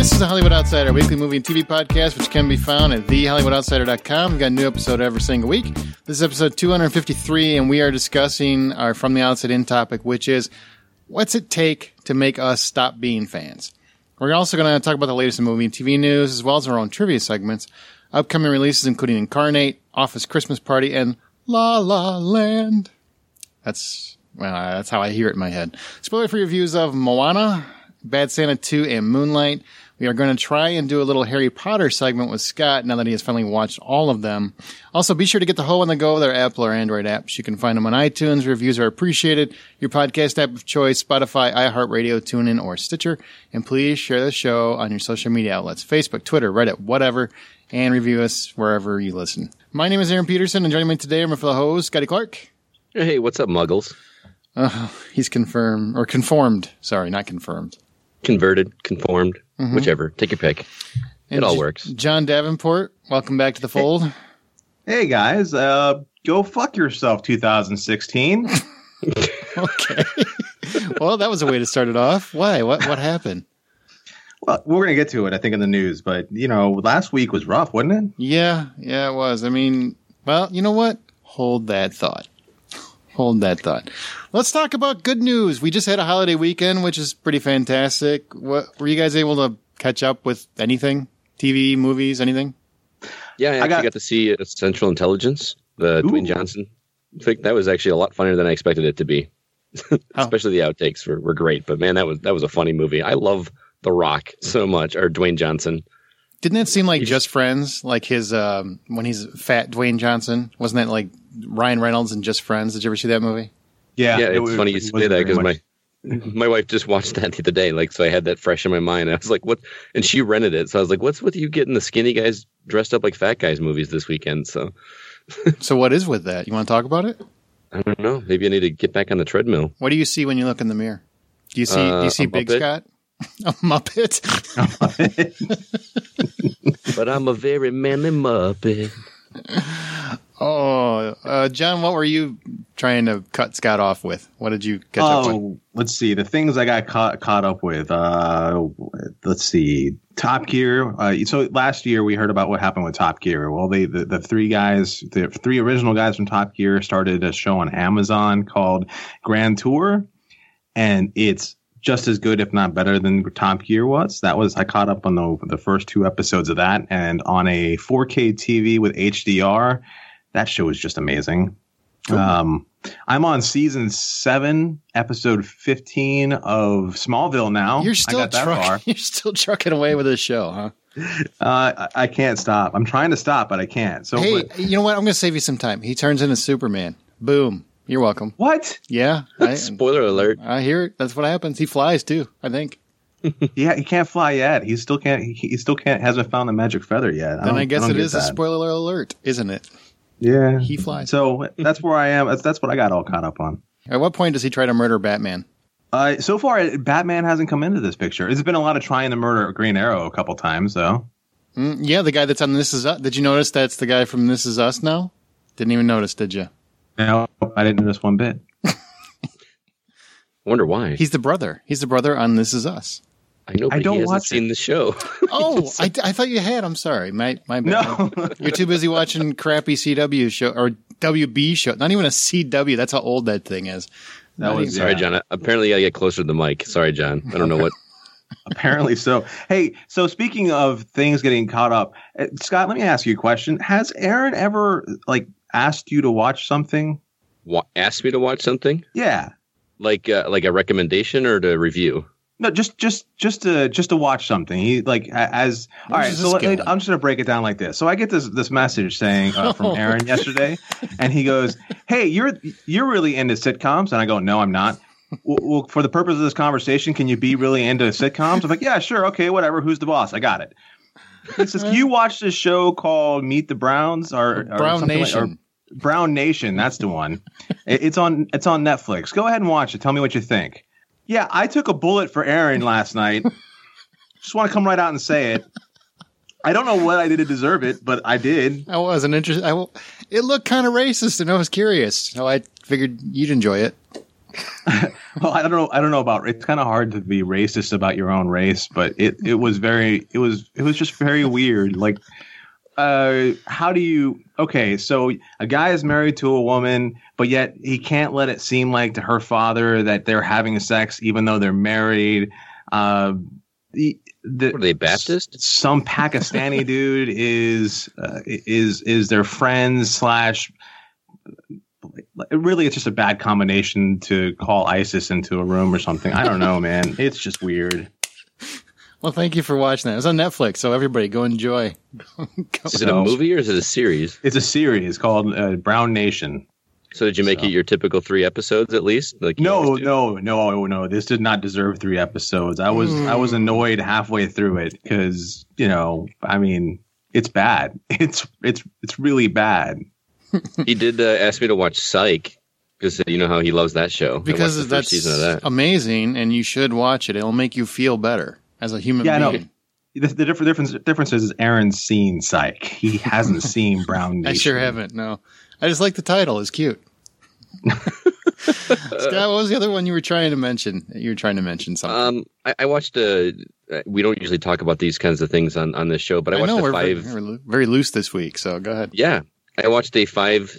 This is the Hollywood Outsider, a weekly movie and TV podcast, which can be found at thehollywoodoutsider.com. We've got a new episode every single week. This is episode 253, and we are discussing our From the Outside In topic, which is, what's it take to make us stop being fans? We're also going to talk about the latest in movie and TV news, as well as our own trivia segments, upcoming releases including Incarnate, Office Christmas Party, and La La Land. That's how I hear it in my head. Spoiler-free reviews of Moana, Bad Santa 2, and Moonlight. We are going to try and do a little Harry Potter segment with Scott now that he has finally watched all of them. Also, be sure to get the Ho on the Go with our Apple or Android apps. You can find them on iTunes. Reviews are appreciated. Your podcast app of choice, Spotify, iHeartRadio, TuneIn, or Stitcher. And please share the show on your social media outlets, Facebook, Twitter, Reddit, whatever, and review us wherever you listen. My name is Aaron Peterson, and joining me today are my fellow host, Scotty Clark. Hey, what's up, Muggles? He's conformed. Sorry, not confirmed. Converted, conformed, whichever. Take your pick. It all works. John Davenport, welcome back to the fold. Hey guys, go fuck yourself, 2016. Okay. Well, that was a way to start it off. Why? What happened? Well, we're going to get to it, I think, in the news. But, last week was rough, wasn't it? Yeah, it was. I mean, well, you know what? Hold that thought. Let's talk about good news. We just had a holiday weekend, which is pretty fantastic. Were you guys able to catch up with anything? TV, movies, anything? Yeah, I actually got to see Central Intelligence, the Dwayne Johnson. I think that was actually a lot funnier than I expected it to be. Especially the outtakes were great. But man, that was a funny movie. I love The Rock so much, or Dwayne Johnson. Didn't that seem like Just Friends? Like his when he's fat Dwayne Johnson? Wasn't that like Ryan Reynolds and Just Friends? Did you ever see that movie? Yeah, it's funny you say that because my wife just watched that the other day. So I had that fresh in my mind. I was like, "What?" And she rented it. So I was like, "What's with you getting the skinny guys dressed up like fat guys movies this weekend?" So, so what is with that? You want to talk about it? I don't know. Maybe I need to get back on the treadmill. What do you see when you look in the mirror? Do you see Big Muppet? Scott? A Muppet. But I'm a very manly Muppet. Oh, John, what were you trying to cut Scott off with? What did you catch up with? Let's see. The things I got caught up with. Let's see. Top Gear. So last year we heard about what happened with Top Gear. Well, the three original guys from Top Gear started a show on Amazon called Grand Tour, and it's just as good, if not better, than Top Gear was. I caught up on the first two episodes of that, and on a 4K TV with HDR, that show is just amazing. I'm on season 7, episode 15 of Smallville now. You're still trucking away with this show, huh? I can't stop. I'm trying to stop, but I can't. So, you know what? I'm going to save you some time. He turns into Superman. Boom. You're welcome. What? Yeah. Spoiler alert. I hear it. That's what happens. He flies too, I think. Yeah, he can't fly yet. He still can't. Hasn't found the magic feather yet. I guess it is a spoiler alert, isn't it? Yeah. He flies. So that's where I am. That's what I got all caught up on. At what point does he try to murder Batman? So far, Batman hasn't come into this picture. There's been a lot of trying to murder Green Arrow a couple times, though. Yeah, the guy that's on This Is Us. Did you notice that's the guy from This Is Us now? Didn't even notice, did you? No, I didn't notice one bit. Wonder why. He's the brother. He's the brother on This Is Us. I know, but he hasn't seen the show. Oh, I thought you had. I'm sorry. My bad. No. You're too busy watching crappy CW show or WB show. Not even a CW. That's how old that thing is. Sorry, John. Apparently, I get closer to the mic. Sorry, John. I don't know what. Apparently so. Hey, so speaking of things getting caught up, Scott, let me ask you a question. Has Aaron ever asked you to watch something? Asked me to watch something? Yeah. Like a recommendation or to review? No, just to watch something. He all right. So I'm just gonna break it down like this. So I get this message saying from Aaron yesterday, and he goes, "Hey, you're really into sitcoms?" And I go, "No, I'm not." Well, for the purpose of this conversation, can you be really into sitcoms? I'm like, "Yeah, sure, okay, whatever. Who's the boss? I got it." He says, "Can you watch this show called Meet the Browns or Brown Nation?" Brown Nation, that's the one. It's on Netflix. Go ahead and watch it. Tell me what you think. Yeah, I took a bullet for Aaron last night. Just want to come right out and say it. I don't know what I did to deserve it, but I did. I wasn't interested. It looked kind of racist, and I was curious. So I figured you'd enjoy it. Well, I don't know about. It's kind of hard to be racist about your own race, but it was just very weird. Like, how do you? Okay, so a guy is married to a woman, but yet he can't let it seem like to her father that they're having sex, even though they're married. Are they Baptist? Some Pakistani dude is their friend / really, it's just a bad combination to call ISIS into a room or something. I don't know, man. It's just weird. Well, thank you for watching that. It's on Netflix, so everybody go enjoy. Is it a movie or is it a series? It's a series called Brown Nation. So did you make it your typical 3 episodes at least? Like no. This did not deserve 3 episodes. I was annoyed halfway through it because, I mean, it's bad. It's really bad. He did ask me to watch Psych because you know how he loves that show. Because that's season of that. Amazing, and you should watch it. It'll make you feel better as a human being. No, the difference is Aaron's seen Psych. He hasn't seen Brown Nation. I sure haven't. No, I just like the title. It's cute. Scott, what was the other one you were trying to mention? You were trying to mention something. I watched we don't usually talk about these kinds of things on this show, but I watched we're very loose this week, so go ahead. Yeah. I watched a 5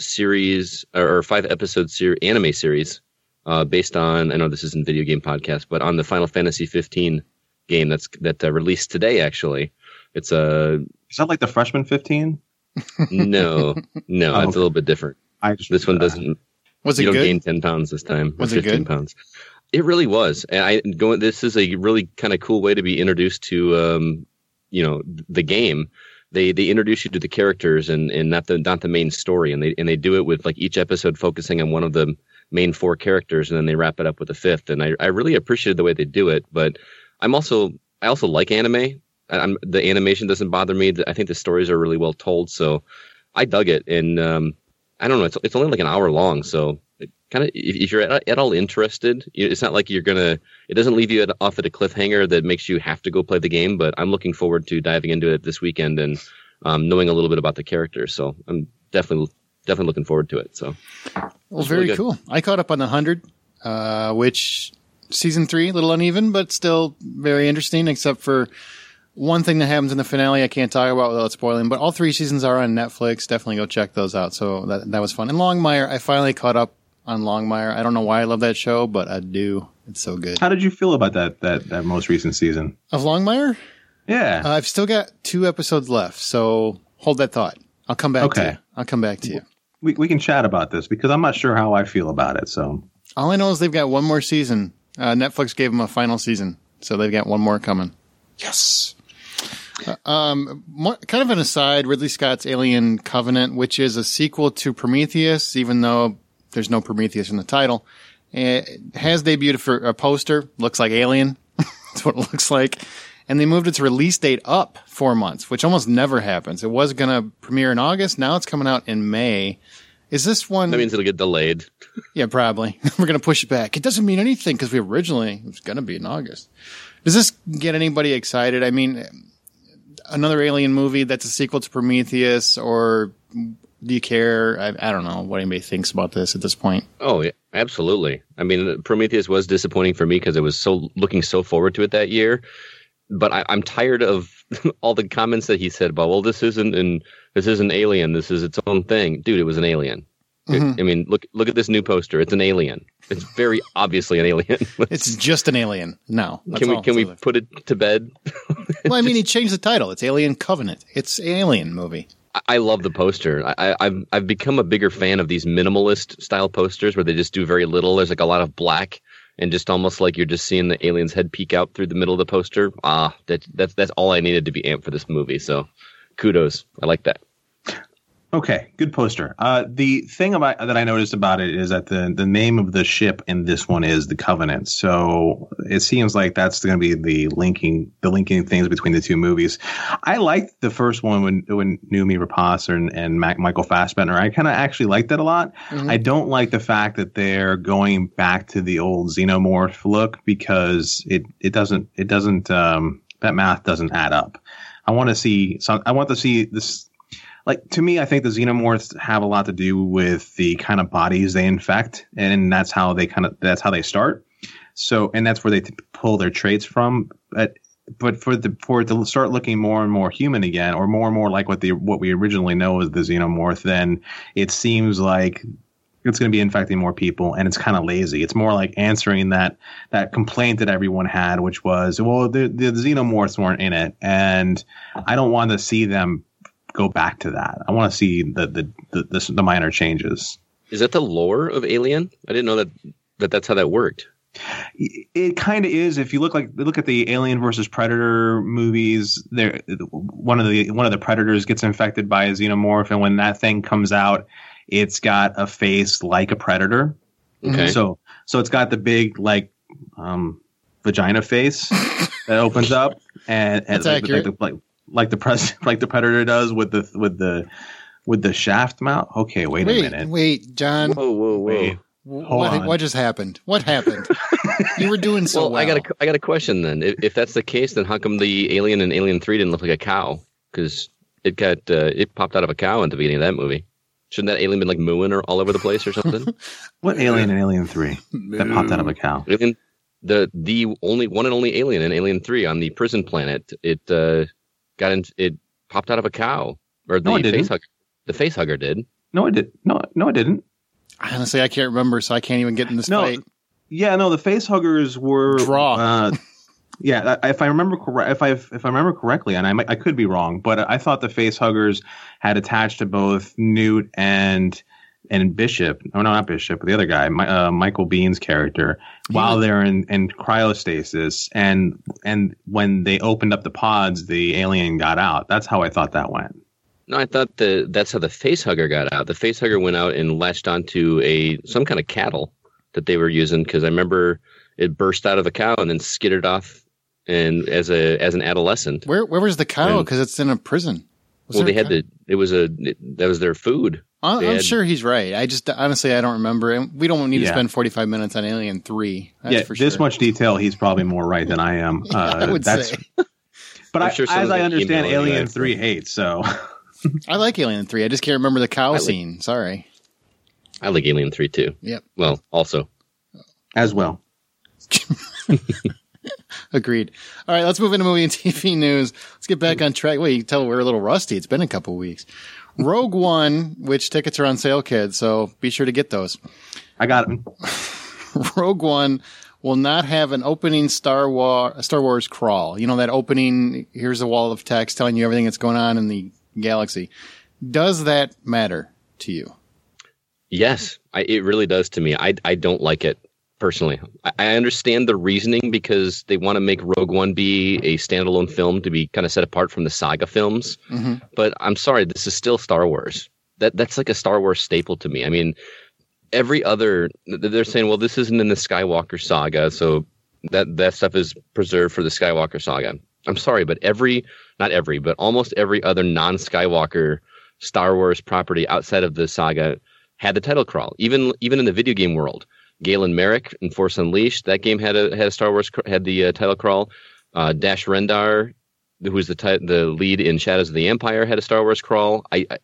episode anime series based on, I know this isn't video game podcast, but on the Final Fantasy 15 game that released today. Actually, it's is that like the Freshman 15? No, it's a little bit different. This one doesn't. Was it you good? don't gain 10 pounds this time. Was it 15 good? Pounds. It really was. And this is a really kind of cool way to be introduced to the game. They introduce you to the characters and not the main story, and they do it with like each episode focusing on one of the main 4 characters, and then they wrap it up with a 5th. And I really appreciated the way they do it. But I also like anime. The animation doesn't bother me. I think the stories are really well told, so I dug it. And I don't know, it's only like an hour long, so kind of if you're at all interested, it's not like it doesn't leave you off at a cliffhanger that makes you have to go play the game. But I'm looking forward to diving into it this weekend and knowing a little bit about the characters. So I'm definitely looking forward to it. So, well, very really cool. I caught up on the 100, which season 3 a little uneven, but still very interesting. Except for one thing that happens in the finale, I can't talk about without spoiling. But all 3 seasons are on Netflix. Definitely go check those out. So that was fun. And Longmire, I finally caught up on Longmire. I don't know why I love that show, but I do. It's so good. How did you feel about that most recent season of Longmire? Yeah, I've still got 2 episodes left, so hold that thought. I'll come back to you. I'll come back to you. We can chat about this because I'm not sure how I feel about it. So all I know is they've got one more season. Netflix gave them a final season, so they've got one more coming. Yes. Kind of an aside, Ridley Scott's Alien Covenant, which is a sequel to Prometheus, even though there's no Prometheus in the title. It has debuted for a poster. Looks like Alien. That's what it looks like. And they moved its release date up 4 months, which almost never happens. It was going to premiere in August. Now it's coming out in May. Is this one? That means it'll get delayed. Yeah, probably. We're going to push it back. It doesn't mean anything because it was going to be in August. Does this get anybody excited? I mean, another Alien movie that's a sequel to Prometheus, or do you care? I don't know what anybody thinks about this at this point. Oh, yeah, absolutely. I mean, Prometheus was disappointing for me because I was looking so forward to it that year. But I'm tired of all the comments that he said about, well, this isn't Alien. This is its own thing. Dude, it was an Alien. Mm-hmm. I mean, look at this new poster. It's an alien. It's very obviously an alien. It's just an alien. No. Can we put it to bed? Well, I mean, he changed the title. It's Alien Covenant. It's an alien movie. I love the poster. I've become a bigger fan of these minimalist style posters where they just do very little. There's like a lot of black and just almost like you're just seeing the alien's head peek out through the middle of the poster. That's all I needed to be amped for this movie. So kudos. I like that. Okay, good poster. The thing that I noticed about it is that the name of the ship in this one is the Covenant. So it seems like that's going to be the linking things between the two movies. I liked the first one when Noomi Rapace and Michael Fassbender. I kind of actually liked that a lot. Mm-hmm. I don't like the fact that they're going back to the old xenomorph look because it doesn't that math doesn't add up. I want to see this. like, to me, I think the xenomorphs have a lot to do with the kind of bodies they infect, and that's how they start. So, and that's where they pull their traits from. But for it to start looking more and more human again, or more like what we originally know as the xenomorph, then it seems like it's going to be infecting more people, and it's kind of lazy. It's more like answering that complaint that everyone had, which was, well, the xenomorphs weren't in it, and I don't want to see them go back to that. I want to see the minor changes. Is that the lore of Alien? I didn't know that's how that worked. It kind of is. If you look at the Alien versus Predator movies, there one of the predators gets infected by a xenomorph, and when that thing comes out, it's got a face like a predator. Okay. So it's got the big vagina face that opens up, and that's accurate. Like the predator does with the shaft mouth. Okay, wait a minute. Wait, John. Whoa. Wait. What just happened? What happened? You were doing so well. I got a question then. If that's the case, then how come the alien in Alien 3 didn't look like a cow? Because it popped out of a cow at the beginning of that movie. Shouldn't that alien been like mooing or all over the place or something? What alien in Alien 3 that popped out of a cow? Alien, the only one and only alien in Alien 3 on the prison planet. It popped out of a cow, or the facehugger. The facehugger did. No, it did. No, it didn't. Honestly, I can't remember, so I can't even get in this fight. Yeah, no, the facehuggers were draw. Yeah, if I remember correctly, and I could be wrong, but I thought the facehuggers had attached to both Newt and Bishop. Oh no, not Bishop, but the other guy, Michael Bihn's character, while they're in cryostasis, and when they opened up the pods, the alien got out. That's how I thought that went. No, I thought that's how the facehugger got out. The facehugger went out and latched onto some kind of cattle that they were using, because I remember it burst out of a cow and then skidded off, and as an adolescent. Where was the cow? Because it's in a prison. That was their food. I'm sure he's right. I just honestly I don't remember, and we don't need to spend 45 minutes on Alien 3. That's for sure. This much detail, he's probably more right than I am. I would say. But as I understand, Alien 3 hates so. I like Alien 3. I just can't remember the cow scene. Sorry. I like Alien 3 too. Yep. Well, also. As well. Agreed. All right, let's move into movie and TV news. Let's get back on track. Well, you can tell we're a little rusty. It's been a couple weeks. Rogue One, which tickets are on sale, kids, so be sure to get those. I got them. Rogue One will not have an opening Star Wars crawl. You know, that opening, here's a wall of text telling you everything that's going on in the galaxy. Does that matter to you? Yes, it really does to me. I don't like it personally. I understand the reasoning, because they want to make Rogue One be a standalone film to be kind of set apart from the saga films. Mm-hmm. But I'm sorry, this is still Star Wars. That's like a Star Wars staple to me. I mean, they're saying, well, this isn't in the Skywalker saga, so that stuff is preserved for the Skywalker saga. I'm sorry, but but almost every other non-Skywalker Star Wars property outside of the saga had the title crawl. Even in the video game world, Galen Merrick in Force Unleashed, that game had a Star Wars had the title crawl. Dash Rendar, who's the lead in Shadows of the Empire, had a Star Wars crawl.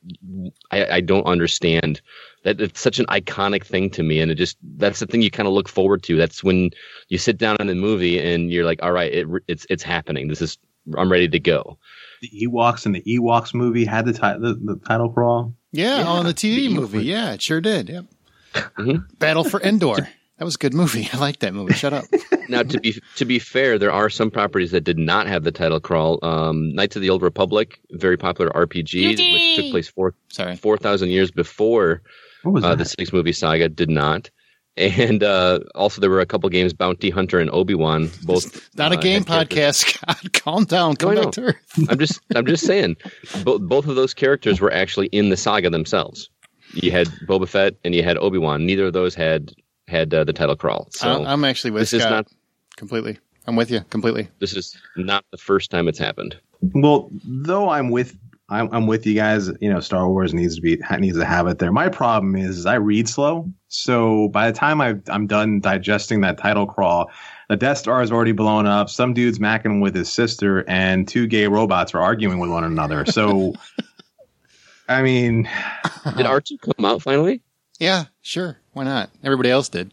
I don't understand that. It's such an iconic thing to me, and that's the thing you kind of look forward to. That's when you sit down on the movie and you're like, all right, it's happening. I'm ready to go. The Ewoks in the Ewoks movie had the title crawl. Yeah, on the TV movie. Yeah, it sure did. Yep. Mm-hmm. Battle for Endor. That was a good movie. I like that movie. Shut up. Now, to be fair, there are some properties that did not have the title crawl. Knights of the Old Republic, very popular RPG, which took place 4,000 years before the six-movie saga, did not. And also, there were a couple games, Bounty Hunter and Obi-Wan. Both not a game podcast, Scott. Calm down. Come back to Earth. I'm just saying, both of those characters were actually in the saga themselves. You had Boba Fett and you had Obi-Wan. Neither of those had the title crawl. So I'm actually with Scott completely. I'm with you completely. This is not the first time it's happened. Well, though I'm with you guys. You know, Star Wars needs to have it there. My problem is I read slow, so by the time I'm done digesting that title crawl, the Death Star is already blown up. Some dude's macking with his sister, and two gay robots are arguing with one another. So. I mean, did R2 come out finally? Yeah, sure. Why not? Everybody else did.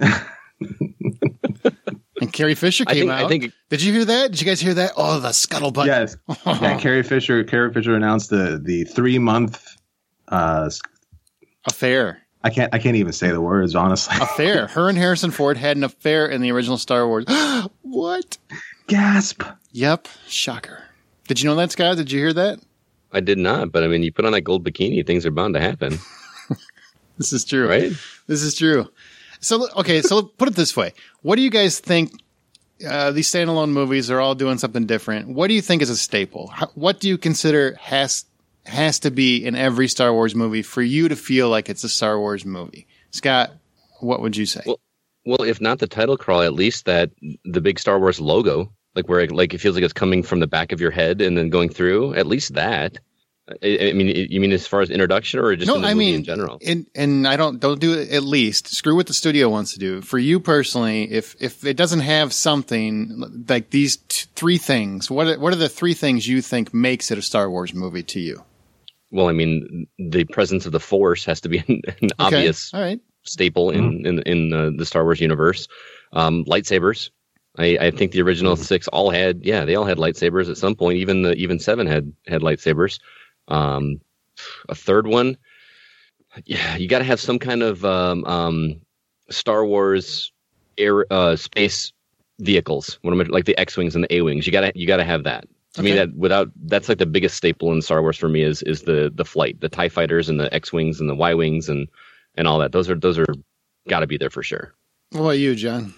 And Carrie Fisher came out. Did you hear that? Did you guys hear that? Oh, the scuttlebutt. Yes. Yeah, Carrie Fisher announced the 3-month affair. I can't even say the words, honestly. Affair. Her and Harrison Ford had an affair in the original Star Wars. What? Gasp. Yep. Shocker. Did you know that, Scott? Did you hear that? I did not, but I mean, you put on that gold bikini, things are bound to happen. This is true. Right? This is true. So, okay, so put it this way. What do you guys think? These standalone movies are all doing something different. What do you think is a staple? What do you consider has to be in every Star Wars movie for you to feel like it's a Star Wars movie? Scott, what would you say? Well, if not the title crawl, at least the big Star Wars logo, like where it feels like it's coming from the back of your head and then going through. At least that. I mean, you mean as far as introduction or just in the movie in general? And I don't do it at least. Screw what the studio wants to do. For you personally, if it doesn't have something like these three things, what are the three things you think makes it a Star Wars movie to you? Well, I mean, the presence of the Force has to be an obvious staple in the Star Wars universe. Lightsabers. I think the original 6 all had lightsabers at some point. Even 7 had lightsabers. A third one, you got to have some kind of Star Wars space vehicles. Like the X-wings and the A-wings. You got to have that. To me, that's like the biggest staple in Star Wars for me is the flight, the TIE fighters and the X-wings and the Y-wings and all that. Those are got to be there for sure. What about you, John?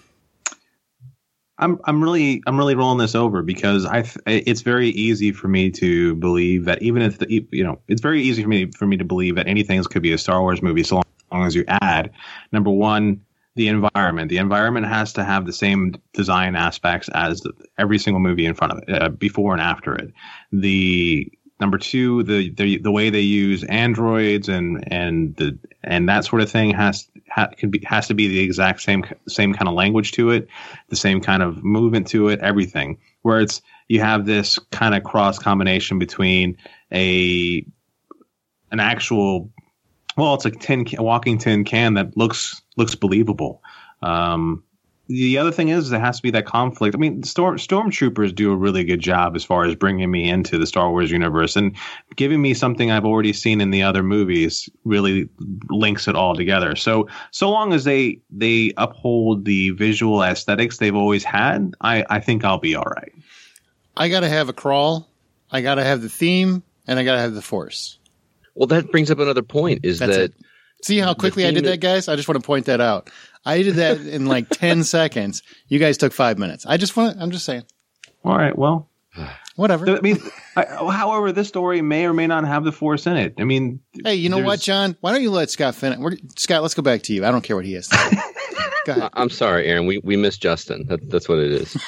I'm really rolling this over because it's very easy for me to believe that even if it's very easy for me to believe that anything could be a Star Wars movie so long as you add, number one, the environment. The environment has to have the same design aspects as every single movie in front of it, before and after it. The number two, the way they use androids and that sort of thing has to be the exact same kind of language to it, the same kind of movement to it, everything. Where you have this kind of cross combination between an actual, well, it's a walking tin can that looks believable. The other thing is there has to be that conflict. I mean, Stormtroopers do a really good job as far as bringing me into the Star Wars universe and giving me something I've already seen in the other movies really links it all together. So long as they uphold the visual aesthetics they've always had, I think I'll be all right. I got to have a crawl. I got to have the theme, and I got to have the Force. Well, that brings up another point. See how quickly I did that, guys? I just want to point that out. I did that in like 10 seconds. You guys took 5 minutes. I'm just saying. All right. Well, whatever. I mean, however, this story may or may not have the Force in it. I mean, hey, you know what, John? Why don't you let Scott finish? Scott, let's go back to you. I don't care what he has to say. Go ahead. I'm sorry, Aaron. We missed Justin. That's what it is.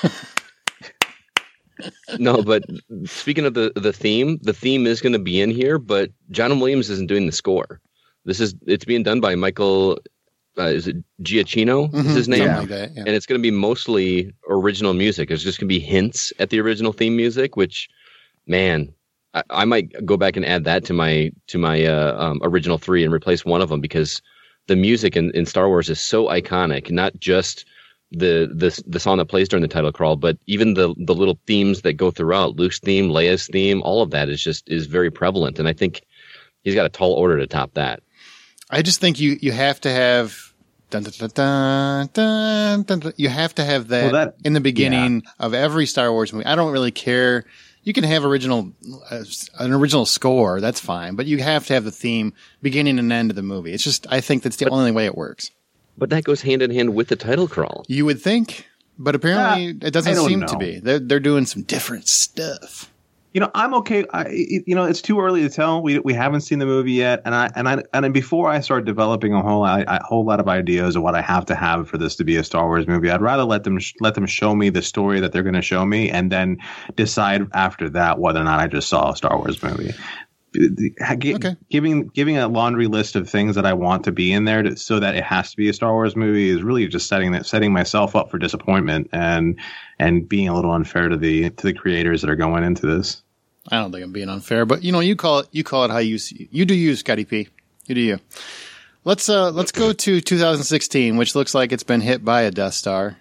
No, but speaking of the theme is going to be in here, but John Williams isn't doing the score. It's being done by Michael, is it Giacchino? Is his name? Like that, yeah. And it's going to be mostly original music. It's just going to be hints at the original theme music, which, man, I might go back and add that to my original 3 and replace one of them because the music in Star Wars is so iconic. Not just the song that plays during the title crawl, but even the little themes that go throughout. Luke's theme, Leia's theme, all of that is very prevalent, and I think he's got a tall order to top that. I just think you have to have dun, dun, dun, dun, dun, dun. You have to have that in the beginning of every Star Wars movie. I don't really care. You can have an original score, that's fine, but you have to have the theme beginning and end of the movie. It's just I think that's the only way it works. But that goes hand in hand with the title crawl. You would think, but apparently it doesn't seem to be. They're doing some different stuff. I'm okay. It's too early to tell. We haven't seen the movie yet, and before I start developing a whole lot of ideas of what I have to have for this to be a Star Wars movie, I'd rather let them show me the story that they're going to show me, and then decide after that whether or not I just saw a Star Wars movie. Okay. Giving a laundry list of things that I want to be in there so that it has to be a Star Wars movie is really just setting myself up for disappointment and being a little unfair to the creators that are going into this. I don't think I'm being unfair, but you call it how you see. You do you, Scotty P. You do you. Let's go to 2016, which looks like it's been hit by a Death Star.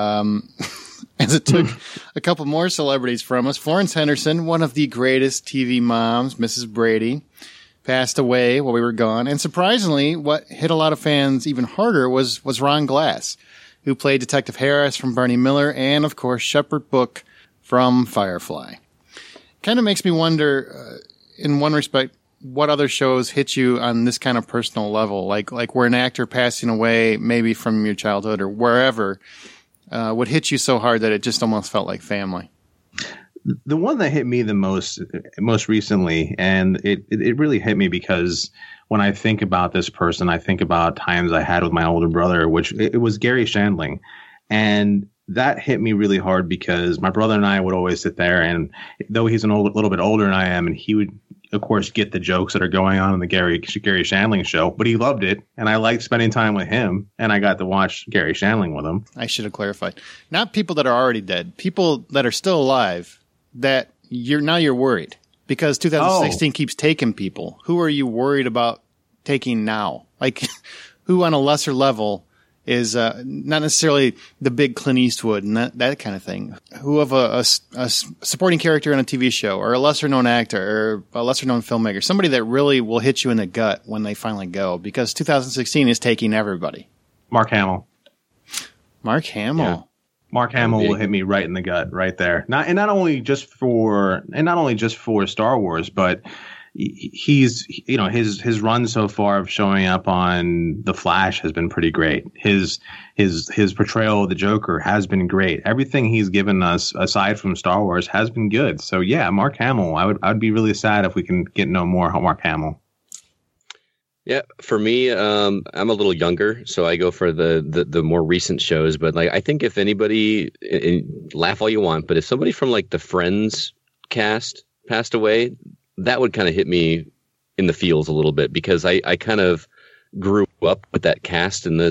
As it took a couple more celebrities from us. Florence Henderson, one of the greatest TV moms, Mrs. Brady, passed away while we were gone. And surprisingly, what hit a lot of fans even harder was Ron Glass, who played Detective Harris from Barney Miller and, of course, Shepard Book from Firefly. Kind of makes me wonder, in one respect, what other shows hit you on this kind of personal level, like where an actor passing away, maybe from your childhood or wherever, would hit you so hard that it just almost felt like family. The one that hit me the most recently, and it really hit me because when I think about this person, I think about times I had with my older brother, which it was Gary Shandling. And that hit me really hard because my brother and I would always sit there, and though he's little bit older than I am, and he would, of course, get the jokes that are going on in the Gary Shandling show, but he loved it, and I liked spending time with him, and I got to watch Gary Shandling with him. I should have clarified. Not people that are already dead, people that are still alive that you're worried because 2016 keeps taking people. Who are you worried about taking now? Like who on a lesser level is not necessarily the big Clint Eastwood and that kind of thing. Who of a supporting character in a TV show or a lesser-known actor or a lesser-known filmmaker, somebody that really will hit you in the gut when they finally go, because 2016 is taking everybody. Mark Hamill. Mark Hamill. Yeah. Mark Hamill will hit me right in the gut right there. Not only just for Star Wars, but he's, his run so far of showing up on The Flash has been pretty great. His portrayal of the Joker has been great. Everything he's given us aside from Star Wars has been good. So yeah, Mark Hamill. I'd be really sad if we can get no more Mark Hamill. Yeah, for me, I'm a little younger, so I go for the more recent shows. But like, I think if anybody, and laugh all you want, but if somebody from like the Friends cast passed away, that would kind of hit me in the feels a little bit, because I kind of grew up with that cast and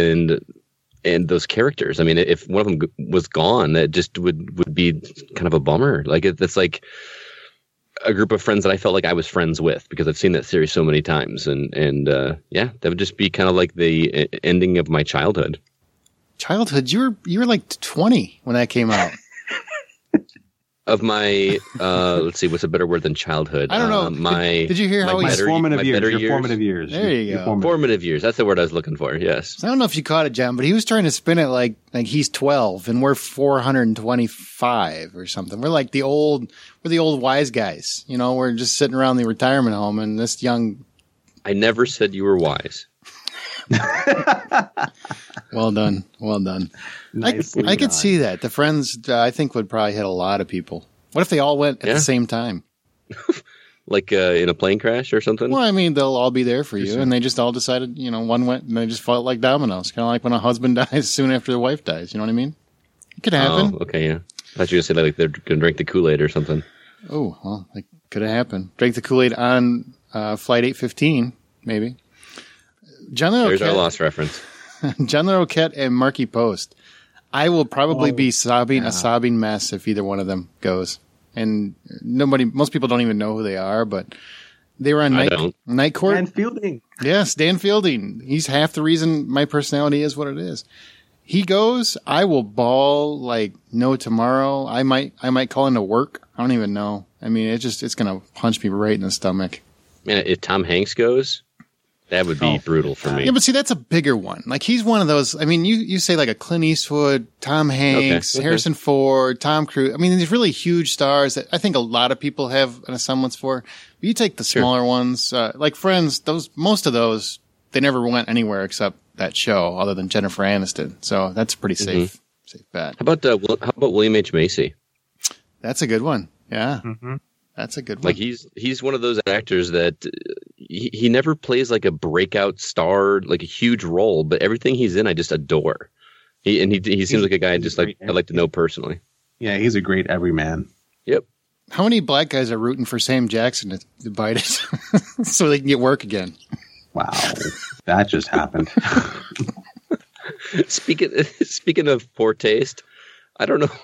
and those characters. I mean, if one of them was gone, that just would be kind of a bummer. Like it's like a group of friends that I felt like I was friends with because I've seen that series so many times, and yeah, that would just be kind of like the ending of my childhood. Childhood? You were like 20 when that came out. Of my, let's see, what's a better word than childhood? I don't know. Did you hear how he's formative years? There you go. Formative years. That's the word I was looking for. Yes. So I don't know if you caught it, John, but he was trying to spin it like he's 12 and we're 425 or something. We're like the old wise guys. We're just sitting around the retirement home, and this young. I never said you were wise. Well done. I could see that. The Friends, I think, would probably hit a lot of people. What if they all went at the same time? Like in a plane crash or something? Well, I mean, they'll all be there for you, and they just all decided, one went, and they just felt like dominoes. Kind of like when a husband dies soon after the wife dies. You know what I mean? It could happen. Oh, okay, yeah. I thought you were going to say like they're going to drink the Kool-Aid or something. Oh, well, that could have happened. Drink the Kool-Aid on Flight 815, maybe. There's our lost reference. John Larroquette and Marky Post. I will probably be a sobbing mess if either one of them goes. And most people don't even know who they are, but they were on Night Court. Dan Fielding. Yes, Dan Fielding. He's half the reason my personality is what it is. He goes, I will bawl like no tomorrow. I might call into work. I don't even know. I mean, it's going to punch me right in the stomach. Man, if Tom Hanks goes, that would be brutal for me. Yeah, but see, that's a bigger one. Like, he's one of those. I mean, you say like a Clint Eastwood, Tom Hanks, Harrison Ford, Tom Cruise. I mean, these really huge stars that I think a lot of people have an semblance for. But you take the smaller ones, like Friends. Most of those, they never went anywhere except that show, other than Jennifer Aniston. So that's a pretty safe bet. How about William H. Macy? That's a good one. Yeah. Mm-hmm. That's a good one. Like he's one of those actors that he never plays like a breakout star, like a huge role, but everything he's in, I just adore. He seems like a guy I'd like to know personally. Yeah, he's a great everyman. Yep. How many black guys are rooting for Sam Jackson to bite it so they can get work again? Wow, that just happened. Speaking of poor taste, I don't know.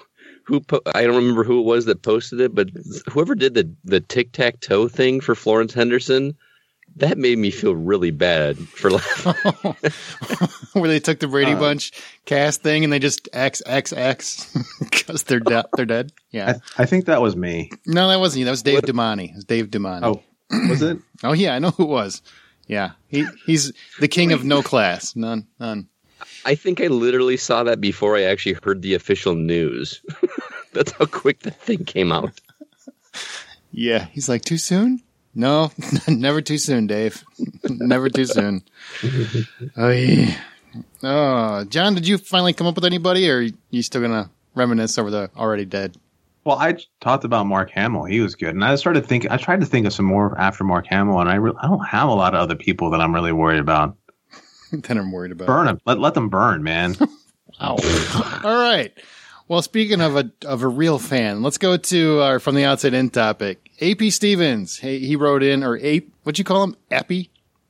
I don't remember who it was that posted it, but whoever did the tic-tac-toe thing for Florence Henderson, that made me feel really bad for laughing. Where they took the Brady Bunch cast thing and they just XXX because they're dead. Yeah, I think that was me. No, that wasn't you. That was Dave Damani. It was Dave Damani. Oh, was it? Oh yeah, I know who it was. Yeah, he's the king of no class. None. I think I literally saw that before I actually heard the official news. That's how quick the thing came out. Yeah, he's like, too soon? No, never too soon, Dave. Never too soon. Oh, yeah. Oh, John, did you finally come up with anybody, or are you still going to reminisce over the already dead? Well, I talked about Mark Hamill. He was good. And I tried to think of some more after Mark Hamill, and I don't have a lot of other people that I'm really worried about. That I'm worried about. Burn them. Let them burn, man. All right. Well, speaking of a real fan, let's go to our From the Outside In topic. AP Stevens. He wrote in, or what'd you call him? Appy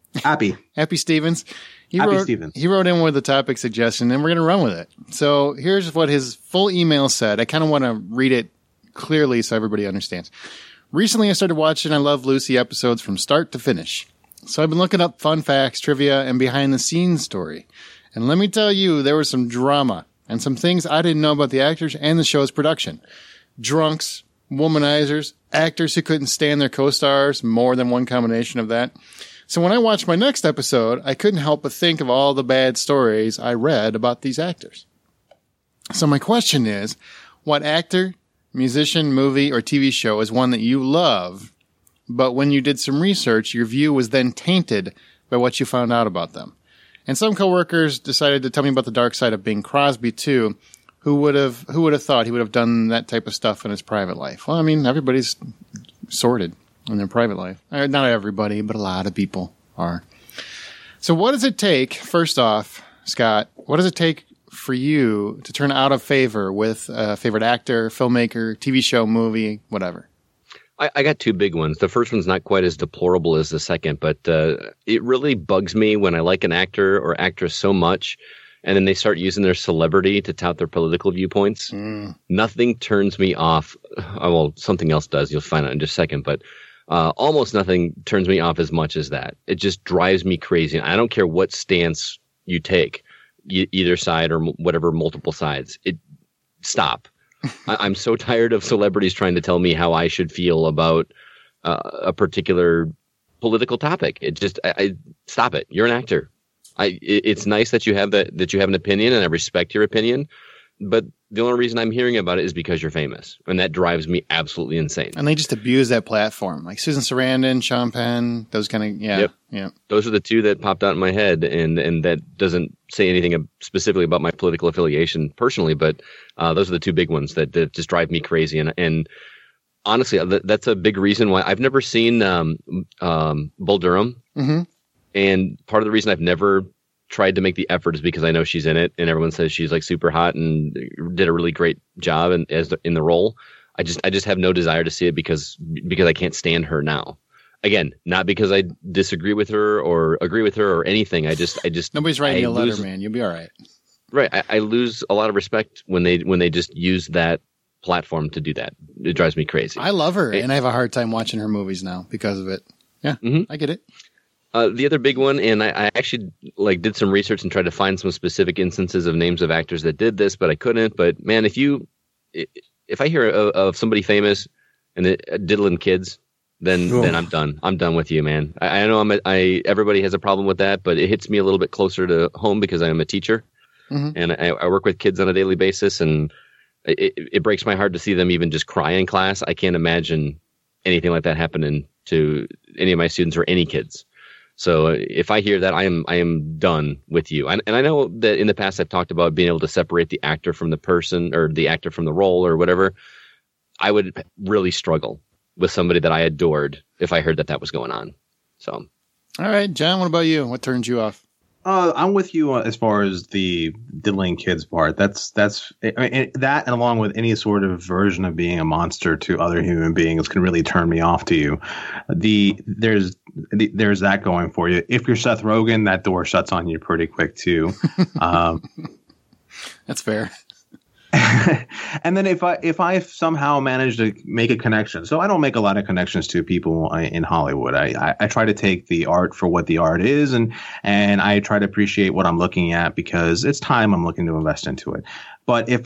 Stevens. He wrote in with a topic suggestion, and we're going to run with it. So here's what his full email said. I kind of want to read it clearly so everybody understands. Recently, I started watching I Love Lucy episodes from start to finish. So I've been looking up fun facts, trivia, and behind-the-scenes story. And let me tell you, there was some drama and some things I didn't know about the actors and the show's production. Drunks, womanizers, actors who couldn't stand their co-stars, more than one combination of that. So when I watched my next episode, I couldn't help but think of all the bad stories I read about these actors. So my question is, what actor, musician, movie, or TV show is one that you love, but when you did some research, your view was then tainted by what you found out about them? And some coworkers decided to tell me about the dark side of Bing Crosby too. Who would have thought he would have done that type of stuff in his private life? Well, I mean, everybody's sorted in their private life. Not everybody, but a lot of people are. So what does it take, first off, Scott, what does it take for you to turn out of favor with a favorite actor, filmmaker, TV show, movie, whatever? I got two big ones. The first one's not quite as deplorable as the second, but it really bugs me when I like an actor or actress so much, and then they start using their celebrity to tout their political viewpoints. Nothing turns me off. Well, something else does. You'll find out in just a second, but almost nothing turns me off as much as that. It just drives me crazy. I don't care what stance you take, either side or whatever, multiple sides. Stop. I'm so tired of celebrities trying to tell me how I should feel about a particular political topic. I stop it. You're an actor. It's nice that you have that you have an opinion, and I respect your opinion. But the only reason I'm hearing about it is because you're famous, and that drives me absolutely insane. And they just abuse that platform, like Susan Sarandon, Sean Penn, those kind of yeah. Those are the two that popped out in my head, and that doesn't say anything specifically about my political affiliation personally, but those are the two big ones that just drive me crazy. And honestly, that's a big reason why I've never seen Bull Durham, and part of the reason I've never tried to make the effort is because I know she's in it, and everyone says she's like super hot and did a really great job in the role. I just have no desire to see it because I can't stand her now. Again, not because I disagree with her or agree with her or anything. I just nobody's writing you a letter, man. You'll be all right. Right. I lose a lot of respect when they just use that platform to do that. It drives me crazy. I love her, and I have a hard time watching her movies now because of it. Yeah, I get it. The other big one, and I actually did some research and tried to find some specific instances of names of actors that did this, but I couldn't. But man, if I hear of somebody famous and diddling kids, then I'm done. I'm done with you, man. I know everybody has a problem with that, but it hits me a little bit closer to home because I am a teacher, and I work with kids on a daily basis, and it breaks my heart to see them even just cry in class. I can't imagine anything like that happening to any of my students or any kids. So if I hear that, I am done with you. And I know that in the past I've talked about being able to separate the actor from the person, or the actor from the role, or whatever. I would really struggle with somebody that I adored if I heard that was going on. So, all right, John, what about you? What turns you off? I'm with you as far as the diddling kids part. That's I mean, that, and along with any sort of version of being a monster to other human beings, can really turn me off to you. There's that going for you. If you're Seth Rogen, that door shuts on you pretty quick too. That's fair. And then if I somehow manage to make a connection, so I don't make a lot of connections to people in Hollywood. I try to take the art for what the art is, and I try to appreciate what I'm looking at because it's time I'm looking to invest into it. But if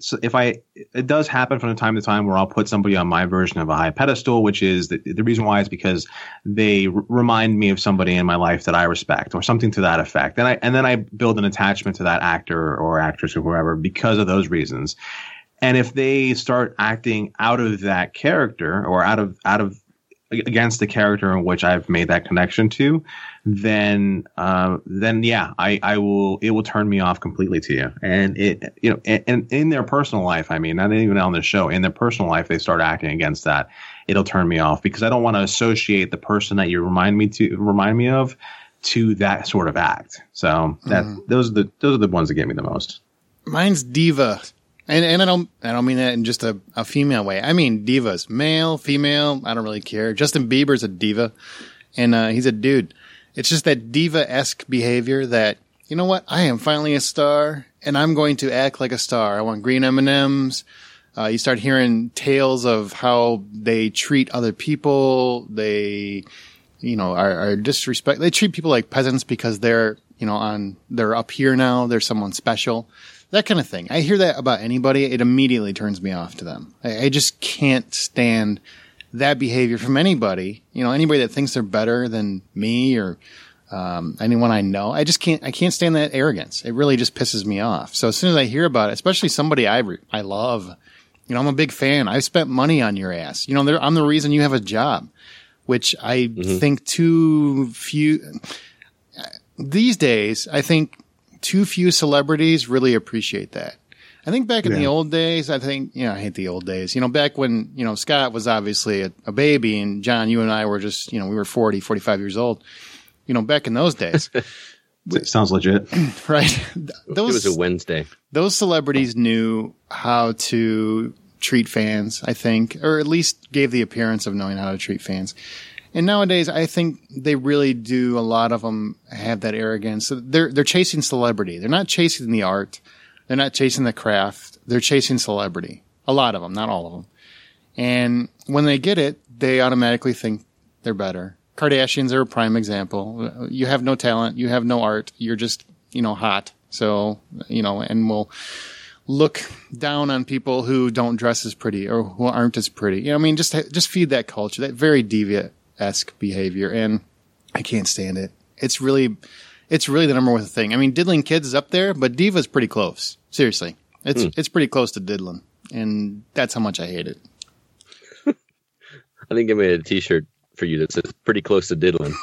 it does happen from time to time where I'll put somebody on my version of a high pedestal, which is the reason why is because they remind me of somebody in my life that I respect or something to that effect. And then I build an attachment to that actor or actress or whoever because of those reasons. And if they start acting out of that character or out of against the character in which I've made that connection to, then yeah, I will. It will turn me off completely to you. And and in their personal life, I mean, not even on the show, in their personal life, they start acting against that. It'll turn me off because I don't want to associate the person that you remind me of to that sort of act. So those are the ones that get me the most. Mine's diva. And I don't mean that in just a female way. I mean divas, male, female. I don't really care. Justin Bieber's a diva, and he's a dude. It's just that diva-esque behavior that, you know what? I am finally a star, and I'm going to act like a star. I want green M&Ms. You start hearing tales of how they treat other people. They, are disrespect. They treat people like peasants because they're up here now. They're someone special. That kind of thing. I hear that about anybody. It immediately turns me off to them. I just can't stand that behavior from anybody. Anybody that thinks they're better than me or anyone I know. I can't stand that arrogance. It really just pisses me off. So as soon as I hear about it, especially somebody I love, I'm a big fan. I've spent money on your ass. I'm the reason you have a job, which I think too few these days. I think too few celebrities really appreciate that. I think back in the old days, I hate the old days. Back when, Scott was obviously a baby and John, you and I were just, we were 40, 45 years old. Back in those days. It sounds legit. Right. It was a Wednesday. Those celebrities knew how to treat fans, I think, or at least gave the appearance of knowing how to treat fans. And nowadays, I think they really do. A lot of them have that arrogance. They're chasing celebrity. They're not chasing the art. They're not chasing the craft. They're chasing celebrity. A lot of them, not all of them. And when they get it, they automatically think they're better. Kardashians are a prime example. You have no talent. You have no art. You're just, hot. So, and we'll look down on people who don't dress as pretty or who aren't as pretty. Just feed that culture, that very deviant-esque behavior. And I can't stand it. It's really the number one thing. I mean, diddling kids is up there, but diva's pretty close. Seriously. It's pretty close to diddling. And that's how much I hate it. I think I made a t-shirt for you that says pretty close to diddling.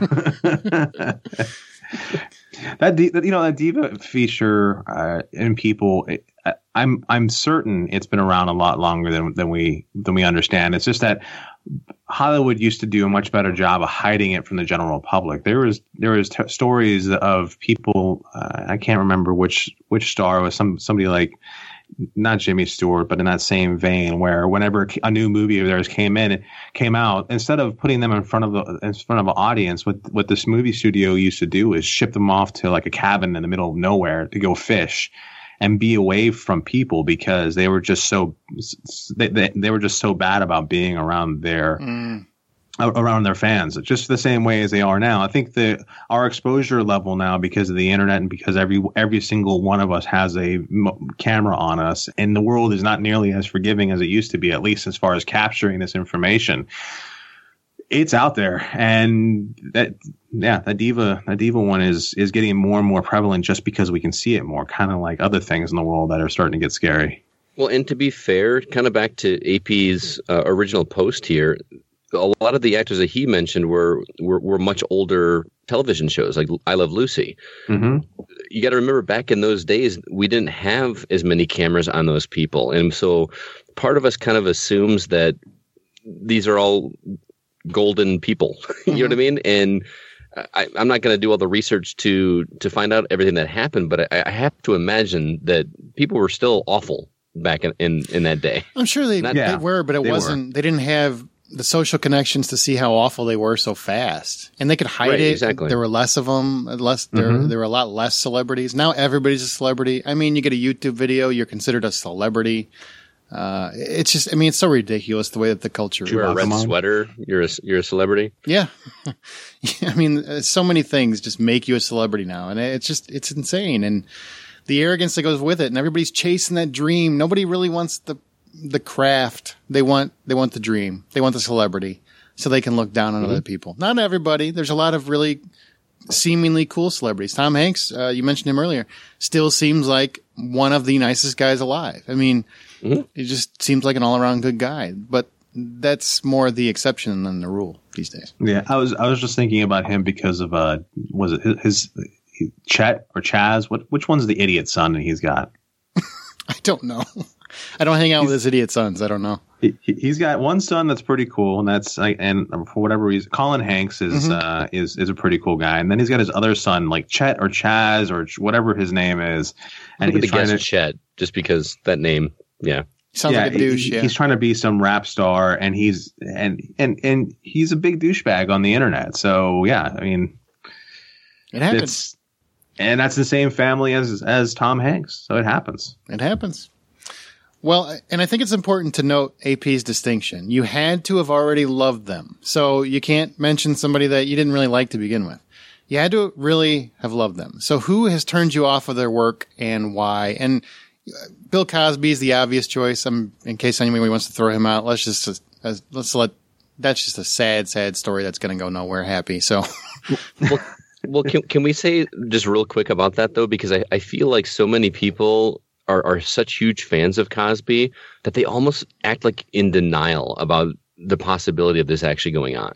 That diva feature in people, I'm certain it's been around a lot longer than we understand. It's just that Hollywood used to do a much better job of hiding it from the general public. There was stories of people. I can't remember which star it was. Somebody like, not Jimmy Stewart, but in that same vein, where whenever a new movie of theirs came out, instead of putting them in front of an audience, what this movie studio used to do is ship them off to like a cabin in the middle of nowhere to go fish and be away from people because they were just so they were just so bad about being around around their fans, just the same way as they are now. I think our exposure level now, because of the internet and because every single one of us has a camera on us, and the world is not nearly as forgiving as it used to be, at least as far as capturing this information. It's out there, and that diva one is getting more and more prevalent just because we can see it more, kind of like other things in the world that are starting to get scary. Well, and to be fair, kind of back to AP's original post here, a lot of the actors that he mentioned were much older television shows, like I Love Lucy. Mm-hmm. You got to remember, back in those days, we didn't have as many cameras on those people. And so part of us kind of assumes that these are all golden people. You know what I mean? And I'm not going to do all the research to find out everything that happened, but I have to imagine that people were still awful back in that day. I'm sure they were, but it wasn't. They didn't have the social connections to see how awful they were so fast, and they could hide it. Exactly. There were less of them. There were a lot less celebrities. Now everybody's a celebrity. I mean, you get a YouTube video, you're considered a celebrity. It's just, I mean, it's so ridiculous the way that the culture. You wear a red sweater, you're a celebrity. Yeah. I mean, so many things just make you a celebrity now, and it's insane, and the arrogance that goes with it, and everybody's chasing that dream. Nobody really wants the craft. They want the dream. They want the celebrity, so they can look down on other people. Not everybody. There's a lot of really seemingly cool celebrities. Tom Hanks, you mentioned him earlier, still seems like one of the nicest guys alive. I mean, he just seems like an all-around good guy, but that's more the exception than the rule these days. Yeah, I was just thinking about him because of was it his Chet or Chaz? Which one's the idiot son that he's got? I don't know. I don't hang out with his idiot sons. I don't know. He's got one son that's pretty cool, and that's and for whatever reason, Colin Hanks is a pretty cool guy, and then he's got his other son like Chet or Chaz or whatever his name is, and he's trying to Chet just because that name. Yeah. Sounds like a douche. He's trying to be some rap star, and he's he's a big douchebag on the internet. So yeah, I mean, it happens, and that's the same family as Tom Hanks. So it happens. It happens. Well, and I think it's important to note AP's distinction. You had to have already loved them, so you can't mention somebody that you didn't really like to begin with. You had to really have loved them. So who has turned you off of their work and why? And Bill Cosby is the obvious choice. In case anybody wants to throw him out, that's just a sad story that's going to go nowhere happy. So, well, can we say just real quick about that though? Because I feel like so many people are such huge fans of Cosby that they almost act like in denial about the possibility of this actually going on.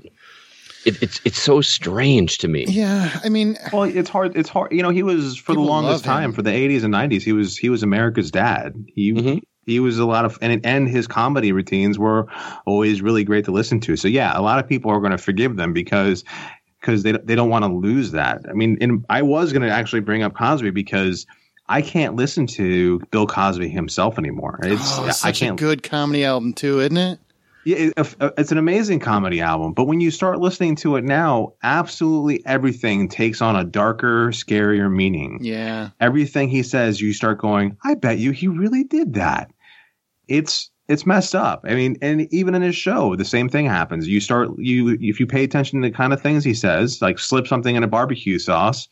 It's so strange to me. Yeah, I mean, well, it's hard. You know, he was for the longest time, for the 80s and 90s, he was America's dad. He was a lot of, and his comedy routines were always really great to listen to. So yeah, a lot of people are going to forgive them because they don't want to lose that. I mean, and I was going to actually bring up Cosby because I can't listen to Bill Cosby himself anymore. It's such a good comedy album too, isn't it? Yeah, it's an amazing comedy album, but when you start listening to it now, absolutely everything takes on a darker, scarier meaning. Yeah. Everything he says, you start going, I bet you he really did that. It's messed up. I mean, and even in his show, the same thing happens. If you pay attention to the kind of things he says, like slip something in a barbecue sauce,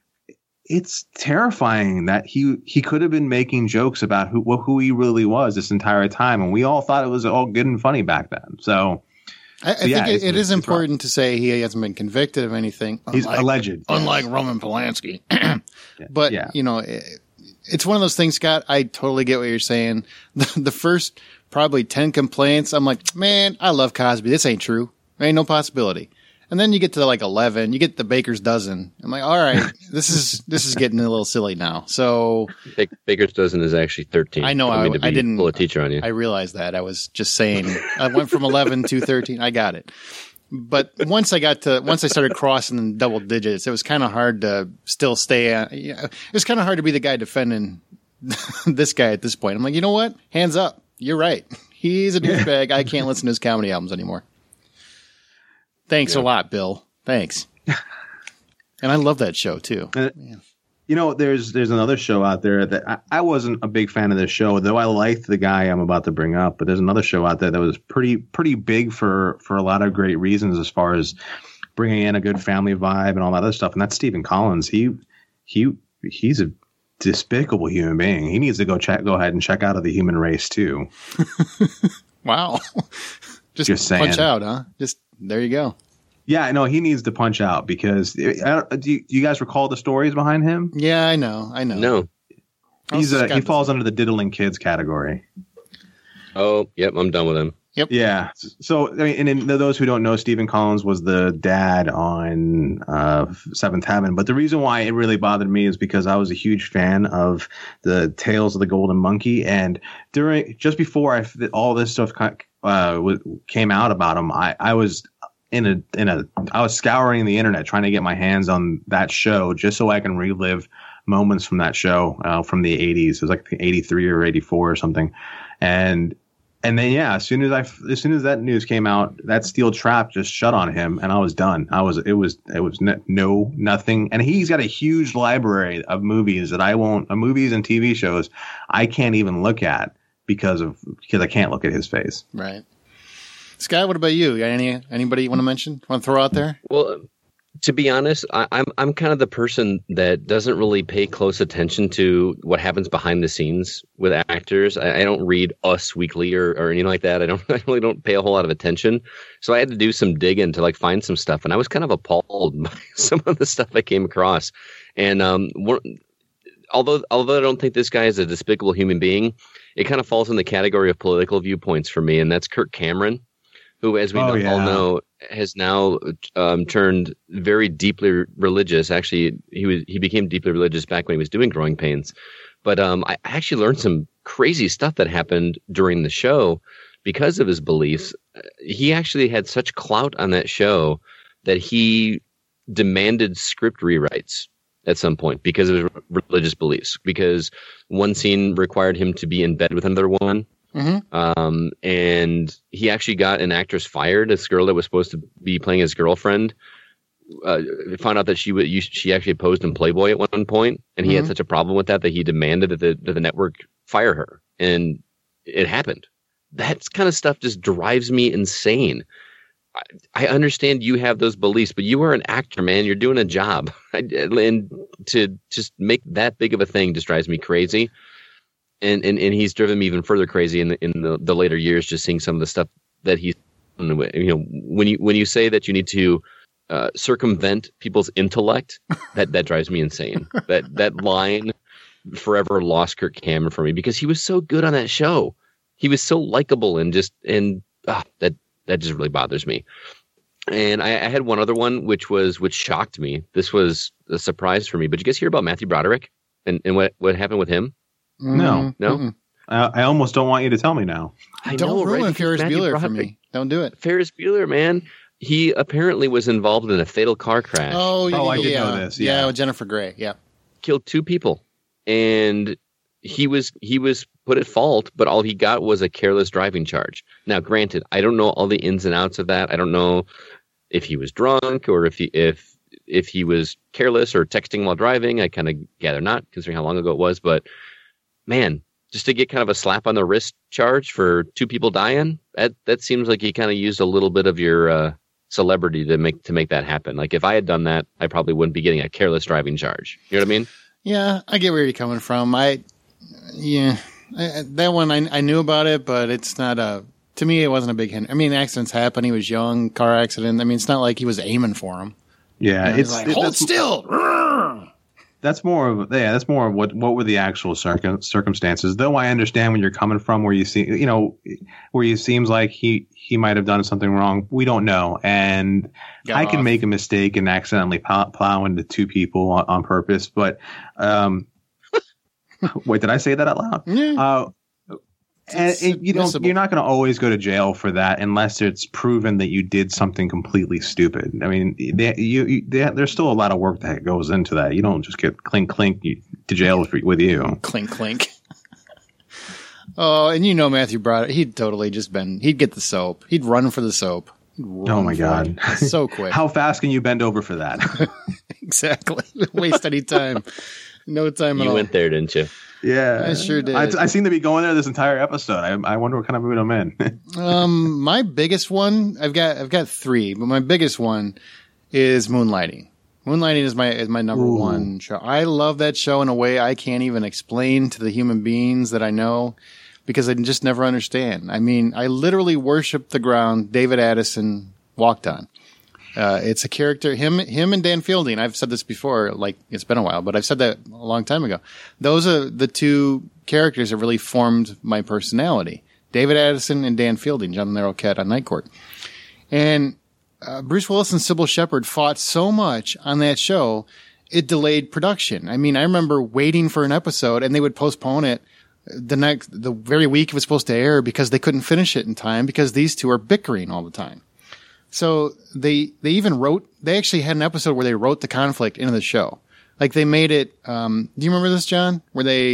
it's terrifying that he could have been making jokes about who he really was this entire time, and we all thought it was all good and funny back then. So I think it is important to say he hasn't been convicted of anything. He's alleged, unlike Roman Polanski. But you know, it's one of those things, Scott. I totally get what you're saying. The first probably 10 complaints, I'm like, man, I love Cosby. This ain't true. There ain't no possibility. And then you get to like 11, you get the baker's dozen. I'm like, all right, this is getting a little silly now. So baker's dozen is actually 13. I know. I didn't pull a teacher on you. I realized that. I was just saying I went from 11 to 13. I got it. But once I started crossing double digits, it was kind of hard to still stay. It was kind of hard to be the guy defending this guy at this point. I'm like, you know what? Hands up. You're right. He's a douchebag. I can't listen to his comedy albums anymore. Thanks a lot, Bill. Thanks. And I love that show too. You know, there's another show out there that I wasn't a big fan of this show, though I liked the guy I'm about to bring up. But there's another show out there that was pretty big for a lot of great reasons as far as bringing in a good family vibe and all that other stuff. And that's Stephen Collins. He's a despicable human being. He needs to go ahead and check out of the human race too. Wow. Just saying. Punch out, huh? Just there you go. Yeah, no, he needs to punch out because do you guys recall the stories behind him? Yeah, I know. No. He falls under the diddling kids category. Oh, yep, I'm done with him. Yep. Yeah. So, I mean, and those who don't know, Stephen Collins was the dad on Seventh Heaven. But the reason why it really bothered me is because I was a huge fan of the Tales of the Golden Monkey, and just before all this stuff came out about him, I was I was scouring the internet trying to get my hands on that show just so I can relive moments from that show from the 80s. It was like 83 or 84 or something. And And then as soon as that news came out, that steel trap just shut on him, and I was done. It was nothing. And he's got a huge library of movies movies and TV shows I can't even look at because I can't look at his face. Right. Scott, what about you? Anybody you want to mention? Want to throw out there? Well, to be honest, I'm kind of the person that doesn't really pay close attention to what happens behind the scenes with actors. I don't read Us Weekly or anything like that. I really don't pay a whole lot of attention. So I had to do some digging to like find some stuff, and I was kind of appalled by some of the stuff I came across. And although I don't think this guy is a despicable human being, it kind of falls in the category of political viewpoints for me, and that's Kirk Cameron, who, as we all know, has now turned very deeply religious. Actually, he became deeply religious back when he was doing Growing Pains. But I actually learned some crazy stuff that happened during the show because of his beliefs. He actually had such clout on that show that he demanded script rewrites at some point because of his religious beliefs. Because one scene required him to be in bed with another woman. Mm-hmm. And he actually got an actress fired. This girl that was supposed to be playing his girlfriend found out that she actually posed in Playboy at one point, and he had such a problem with that he demanded that the network fire her, and it happened. That kind of stuff just drives me insane. I understand you have those beliefs, but you are an actor, man. You're doing a job, and to just make that big of a thing just drives me crazy. And he's driven me even further crazy in the later years, just seeing some of the stuff that he's, when you say that you need to circumvent people's intellect, that drives me insane. That line forever lost Kirk Cameron for me because he was so good on that show. He was so likable that just really bothers me. And I had one other one which shocked me. This was a surprise for me. But did you guys hear about Matthew Broderick and what happened with him? No. Mm-hmm. I almost don't want you to tell me now. Don't ruin Ferris Bueller for me. Don't do it. Ferris Bueller, man. He apparently was involved in a fatal car crash. I did know this. Yeah, with Jennifer Grey. Yeah, killed 2 people, and he was put at fault, but all he got was a careless driving charge. Now, granted, I don't know all the ins and outs of that. I don't know if he was drunk or if he was careless or texting while driving. I kind of gather not, considering how long ago it was, but. Man, just to get kind of a slap on the wrist charge for 2 people dying, that seems like you kind of used a little bit of your celebrity to make that happen. Like if I had done that, I probably wouldn't be getting a careless driving charge. You know what I mean? Yeah, I get where you're coming from. That one I knew about it, but it's not to me it wasn't a big hint. I mean, accidents happen. He was young, car accident. I mean, it's not like he was aiming for him. Yeah, it's like hold still. That's more of what were the actual circumstances. Though I understand when you're coming from, where you see, where it seems like he might have done something wrong. We don't know, and I can make a mistake and accidentally plow into 2 people on purpose. But wait, did I say that out loud? Yeah. You're not going to always go to jail for that unless it's proven that you did something completely stupid. I mean, there's still a lot of work that goes into that. You don't just get clink to jail with you. Clink. Oh, and Matthew Broderick, he'd get the soap. He'd run for the soap. Oh my God. So quick. How fast can you bend over for that? Exactly. Waste any time. No time at all. You went there, didn't you? Yeah, I sure did. I seem to be going there this entire episode. I wonder what kind of mood I'm in. My biggest one, I've got 3, but my biggest one is Moonlighting. Moonlighting is my number one show. I love that show in a way I can't even explain to the human beings that I know because I just never understand. I mean, I literally worship the ground David Addison walked on. It's a character, him and Dan Fielding. I've said this before, like it's been a while, but I've said that a long time ago. Those are the 2 characters that really formed my personality. David Addison and Dan Fielding, John Larroquette on Night Court. And Bruce Willis and Sybil Shepherd fought so much on that show, it delayed production. I mean, I remember waiting for an episode and they would postpone it the very week it was supposed to air because they couldn't finish it in time because these 2 are bickering all the time. So they actually had an episode where they wrote the conflict into the show. Like they made it, do you remember this, John? Where they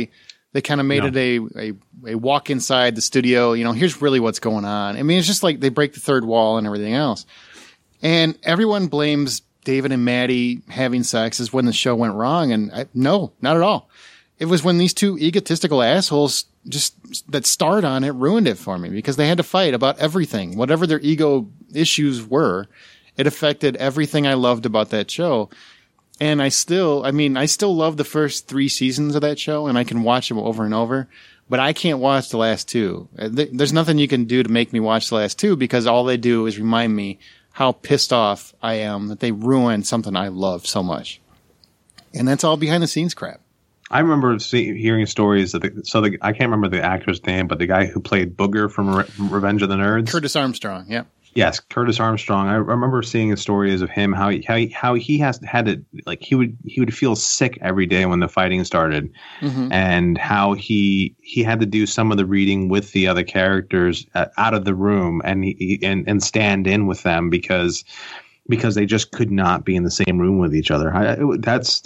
They kind of made it a walk inside the studio. Here's really what's going on. I mean, it's just like they break the third wall and everything else. And everyone blames David and Maddie having sex is when the show went wrong. And no, not at all. It was when these two egotistical assholes that starred on it ruined it for me, because they had to fight about everything. Whatever their ego issues were, it affected everything I loved about that show. And I still love the first 3 seasons of that show, and I can watch them over and over, but I can't watch the last 2. There's nothing you can do to make me watch the last 2, because all they do is remind me how pissed off I am that they ruined something I love so much. And that's all behind the scenes crap. I remember hearing stories of I can't remember the actor's name, but the guy who played Booger from Revenge of the Nerds. Curtis Armstrong, yeah. Yes, Curtis Armstrong. I remember seeing stories of him how he had to, like, he would feel sick every day when the fighting started, and how he had to do some of the reading with the other characters out of the room and stand in with them because they just could not be in the same room with each other. That's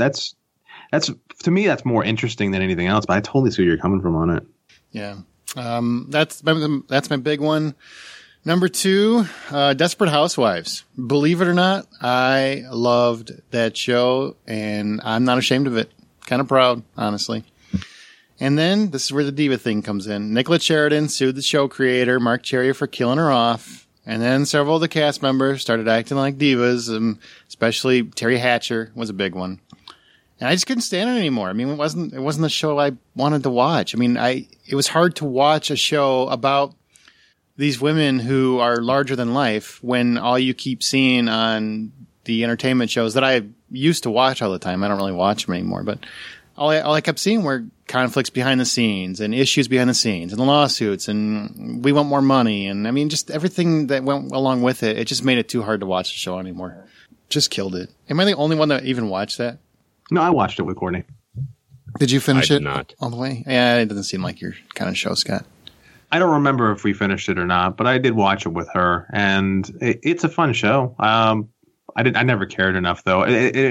to me, that's more interesting than anything else. But I totally see where you're coming from on it. Yeah, that's my big one. Number 2, Desperate Housewives. Believe it or not, I loved that show, and I'm not ashamed of it. Kind of proud, honestly. And then, this is where the diva thing comes in. Nicolette Sheridan sued the show creator, Mark Cherry, for killing her off. And then several of the cast members started acting like divas, especially Terry Hatcher was a big one. And I just couldn't stand it anymore. I mean, it wasn't the show I wanted to watch. I mean, it was hard to watch a show about these women who are larger than life when all you keep seeing on the entertainment shows that I used to watch all the time. I don't really watch them anymore, but all I kept seeing were conflicts behind the scenes and issues behind the scenes and the lawsuits and we want more money. And I mean, just everything that went along with it. It just made it too hard to watch the show anymore. Just killed it. Am I the only one that even watched that? No, I watched it with Courtney. Did you finish it? Not all the way? Yeah, it doesn't seem like your kind of show, Scott. I don't remember if we finished it or not, but I did watch it with her, and it's a fun show. I never cared enough though,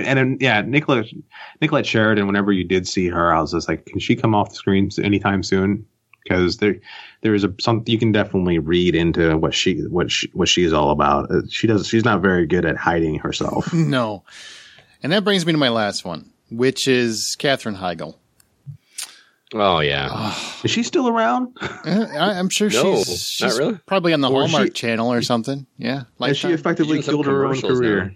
Nicolette Sheridan. Whenever you did see her, I was just like, can she come off the screen anytime soon? Because there is something you can definitely read into what she is all about. She's not very good at hiding herself. No, and that brings me to my last one, which is Katherine Heigl. Oh, yeah. Is she still around? I'm sure she's not really. Probably on the Hallmark Channel or something. Yeah. Has she effectively killed her own career?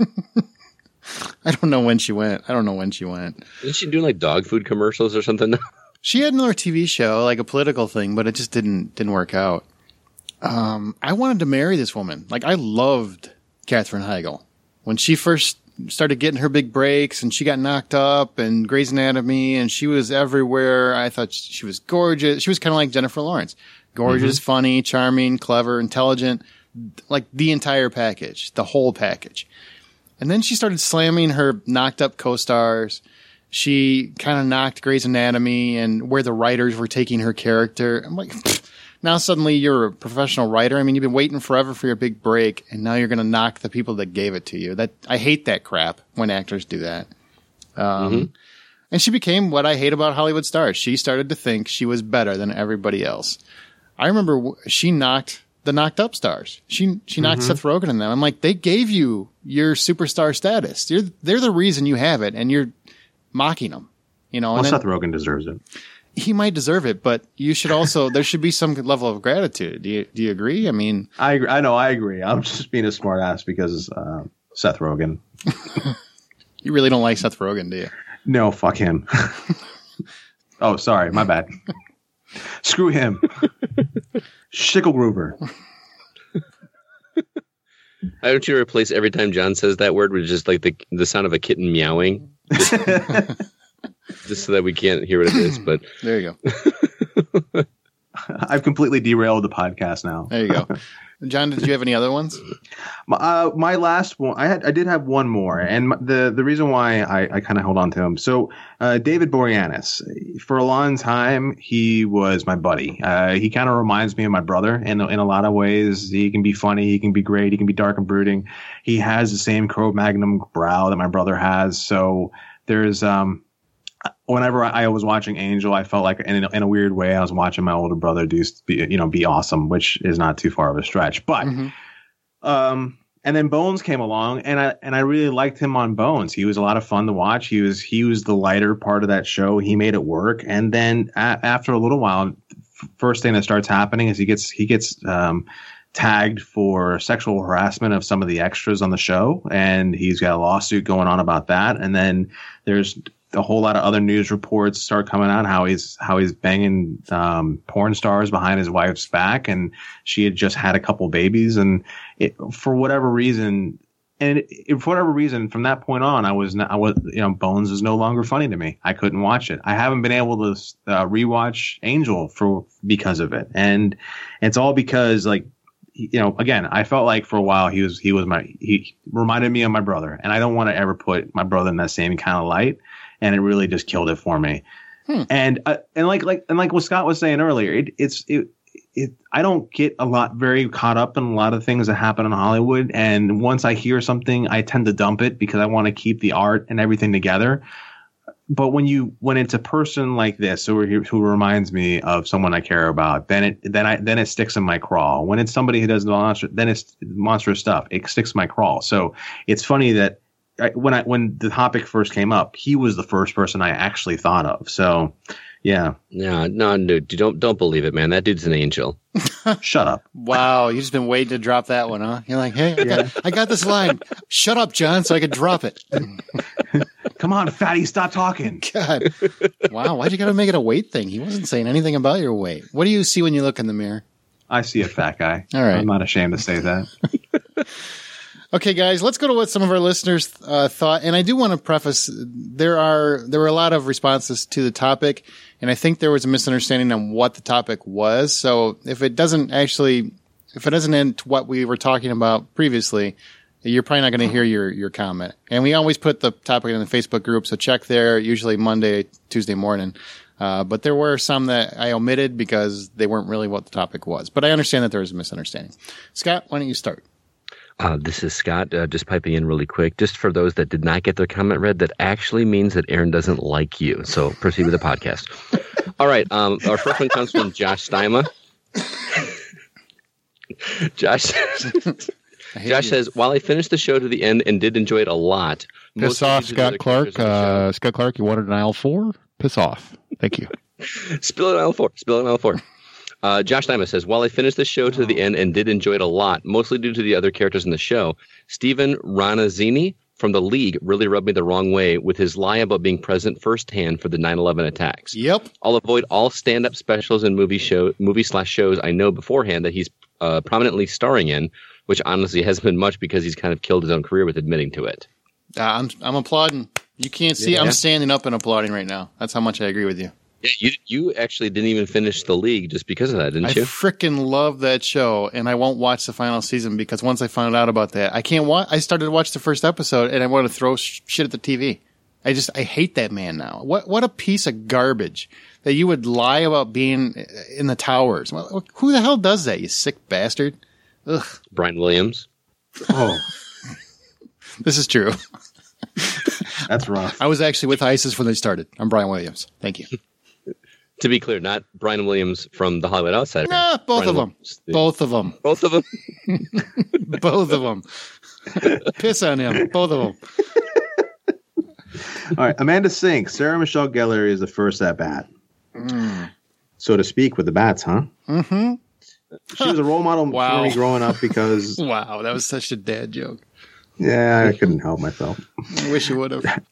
I don't know when she went. Isn't she doing like dog food commercials or something? She had another TV show, like a political thing, but it just didn't work out. I wanted to marry this woman. Like, I loved Katherine Heigl. When she first started getting her big breaks and she got knocked up and Grey's Anatomy and she was everywhere. I thought she was gorgeous. She was kind of like Jennifer Lawrence. Gorgeous, funny, charming, clever, intelligent, like the entire package, the whole package. And then she started slamming her knocked up co-stars. She kind of knocked Grey's Anatomy and where the writers were taking her character. I'm like, now suddenly you're a professional writer. I mean, you've been waiting forever for your big break, and now you're going to knock the people that gave it to you. I hate that crap when actors do that. And she became what I hate about Hollywood stars. She started to think she was better than everybody else. I remember she knocked the knocked up stars. She knocked Seth Rogen and them. I'm like, they gave you your superstar status. They're the reason you have it, and you're mocking them. Well, Seth Rogen deserves it. He might deserve it, but you should also, there should be some level of gratitude. Do you agree? I mean, I agree. I know. I agree. I'm just being a smart ass because Seth Rogen. You really don't like Seth Rogen, do you? No, fuck him. Oh, sorry. My bad. Screw him. Schicklgruber. Why don't you replace every time John says that word with just like the sound of a kitten meowing? Just so that we can't hear what it is, but there you go. I've completely derailed the podcast now. There you go. John, did you have any other ones? My last one, I did have one more, and the reason why I kind of held on to him. So David Boreanaz, for a long time, he was my buddy. He kind of reminds me of my brother in a lot of ways. He can be funny, he can be great, he can be dark and brooding. He has the same Cro-Magnon brow that my brother has. So there's whenever I was watching Angel, I felt like in a weird way I was watching my older brother be awesome, which is not too far of a stretch. But and then Bones came along, and I really liked him on Bones. He was a lot of fun to watch. He was the lighter part of that show. He made it work. And then after a little while, first thing that starts happening is he gets tagged for sexual harassment of some of the extras on the show, and he's got a lawsuit going on about that. And then there's a whole lot of other news reports start coming out how he's banging porn stars behind his wife's back, and she had just had a couple babies, and for whatever reason from that point on, Bones is no longer funny to me. I couldn't watch it. I haven't been able to rewatch Angel because of it, and it's all because again, I felt like for a while he reminded me of my brother, and I don't want to ever put my brother in that same kind of light. And it really just killed it for me. And like what Scott was saying earlier, I don't get very caught up in a lot of things that happen in Hollywood. And once I hear something, I tend to dump it because I want to keep the art and everything together. But when it's a person like this who reminds me of someone I care about, then it sticks in my craw. When it's somebody who does monstrous stuff, it sticks in my craw. So it's funny that when the topic first came up, he was the first person I actually thought of. So, yeah. No, dude, don't believe it, man. That dude's an angel. Shut up. Wow, you've just been waiting to drop that one, huh? You're like, hey, I got this line. Shut up, John, so I could drop it. Come on, fatty, stop talking. God. Wow, why'd you got to make it a weight thing? He wasn't saying anything about your weight. What do you see when you look in the mirror? I see a fat guy. All right. I'm not ashamed to say that. Okay, guys, let's go to what some of our listeners thought. And I do want to preface, there were a lot of responses to the topic, and I think there was a misunderstanding on what the topic was. So if it doesn't end what we were talking about previously, you're probably not going to hear your comment. And we always put the topic in the Facebook group, so check there, usually Monday, Tuesday morning. But there were some that I omitted because they weren't really what the topic was. But I understand that there was a misunderstanding. Scott, why don't you start? This is Scott, just piping in really quick. Just for those that did not get their comment read, that actually means that Aaron doesn't like you. So proceed with the podcast. All right. Our first one comes from Josh Steima. Josh says, while I finished the show to the end and did enjoy it a lot. Piss off, Scott Clark. Scott Clark, you wanted an aisle 4? Piss off. Thank you. Spill it on aisle 4. Josh Diamond says, while I finished the show to the end and did enjoy it a lot, mostly due to the other characters in the show, Stephen Ranazzini from The League really rubbed me the wrong way with his lie about being present firsthand for the 9/11 attacks. Yep. I'll avoid all stand-up specials and movie/shows I know beforehand that he's prominently starring in, which honestly hasn't been much because he's kind of killed his own career with admitting to it. I'm applauding. You can't see. I'm standing up and applauding right now. That's how much I agree with you. Yeah, you actually didn't even finish The League just because of that, didn't you? I freaking love that show, and I won't watch the final season because once I found out about that, I can't watch. I started to watch the first episode, and I want to throw shit at the TV. I hate that man now. What a piece of garbage that you would lie about being in the towers. Well, who the hell does that, you sick bastard? Ugh. Brian Williams. Oh. This is true. That's rough. I was actually with ISIS when they started. I'm Brian Williams. Thank you. To be clear, not Brian Williams from The Hollywood Outsider. Nah, both of them. Both of them. Both of them? Both of them. Piss on him. Both of them. All right. Amanda Sink. Sarah Michelle Gellar is the first at bat. So to speak with the bats, huh? Mm-hmm. She was a role model for me growing up because... Wow, that was such a dad joke. Yeah, I couldn't help myself. I wish you would have.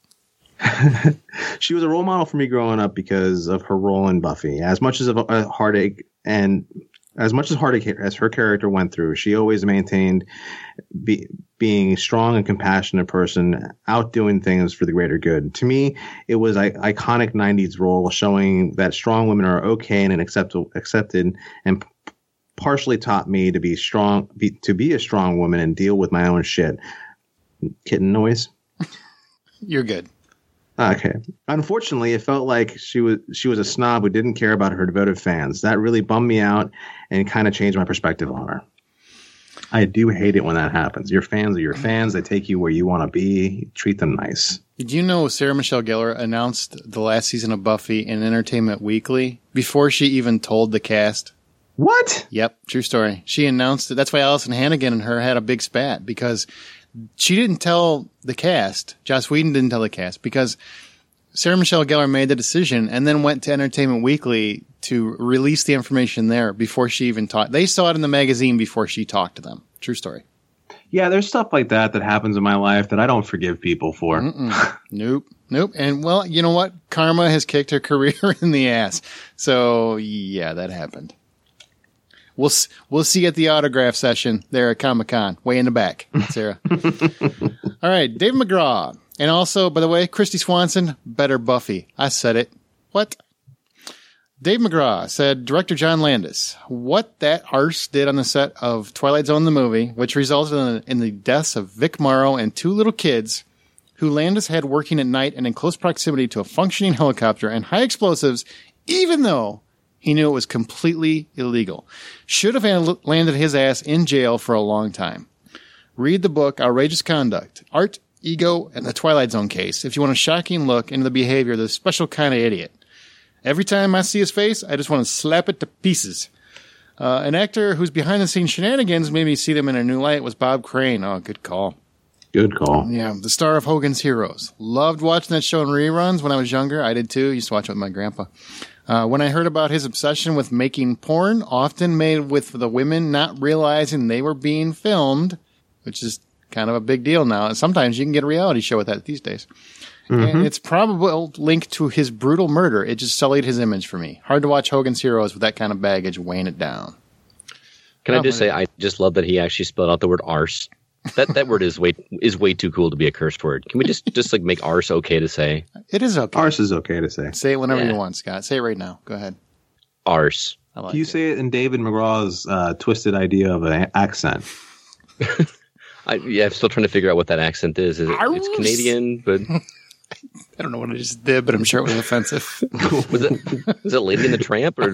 She was a role model for me growing up because of her role in Buffy. As much as a heartache and as much as heartache as her character went through, she always maintained being a strong and compassionate person, out doing things for the greater good. To me, it was an iconic 90s role showing that strong women are okay and accepted, and partially taught me to be strong, to be a strong woman and deal with my own shit. Kitten noise. You're good. Okay. Unfortunately, it felt like she was a snob who didn't care about her devoted fans. That really bummed me out and kind of changed my perspective on her. I do hate it when that happens. Your fans are your fans. They take you where you want to be. Treat them nice. Did you know Sarah Michelle Gellar announced the last season of Buffy in Entertainment Weekly before she even told the cast? What? Yep, true story. She announced it. That's why Allison Hannigan and her had a big spat, because she didn't tell the cast. Joss Whedon didn't tell the cast, because Sarah Michelle Gellar made the decision and then went to Entertainment Weekly to release the information there before she even talked. They saw it in the magazine before she talked to them. True story. Yeah, there's stuff like that happens in my life that I don't forgive people for. Nope. And, well, you know what? Karma has kicked her career in the ass. So, yeah, that happened. We'll see you at the autograph session there at Comic-Con, way in the back, Sarah. All right, Dave McGraw. And also, by the way, Christy Swanson, better Buffy. I said it. What? Dave McGraw said, director John Landis, what that arse did on the set of Twilight Zone the movie, which resulted in the deaths of Vic Morrow and 2 little kids who Landis had working at night and in close proximity to a functioning helicopter and high explosives, even though he knew it was completely illegal, should have landed his ass in jail for a long time. Read the book Outrageous Conduct, Art, Ego, and the Twilight Zone Case if you want a shocking look into the behavior of this special kind of idiot. Every time I see his face, I just want to slap it to pieces. An actor whose behind-the-scenes shenanigans made me see them in a new light was Bob Crane. Oh, good call. Good call. Yeah, the star of Hogan's Heroes. Loved watching that show in reruns when I was younger. I did too. Used to watch it with my grandpa. When I heard about his obsession with making porn, often made with the women not realizing they were being filmed, which is kind of a big deal now. And sometimes you can get a reality show with that these days. Mm-hmm. And it's probably linked to his brutal murder. It just sullied his image for me. Hard to watch Hogan's Heroes with that kind of baggage weighing it down. Can I just say, I just love that he actually spelled out the word arse. That word is way too cool to be a curse word. Can we just like make arse okay to say? It is okay. Arse is okay to say. Say it whenever you want, Scott. Say it right now. Go ahead. Arse. Can you say it in David McGraw's twisted idea of an accent? I'm still trying to figure out what that accent is. It's Canadian, but I don't know what I just did, but I'm sure it was offensive. Was it Lady and the Tramp? Or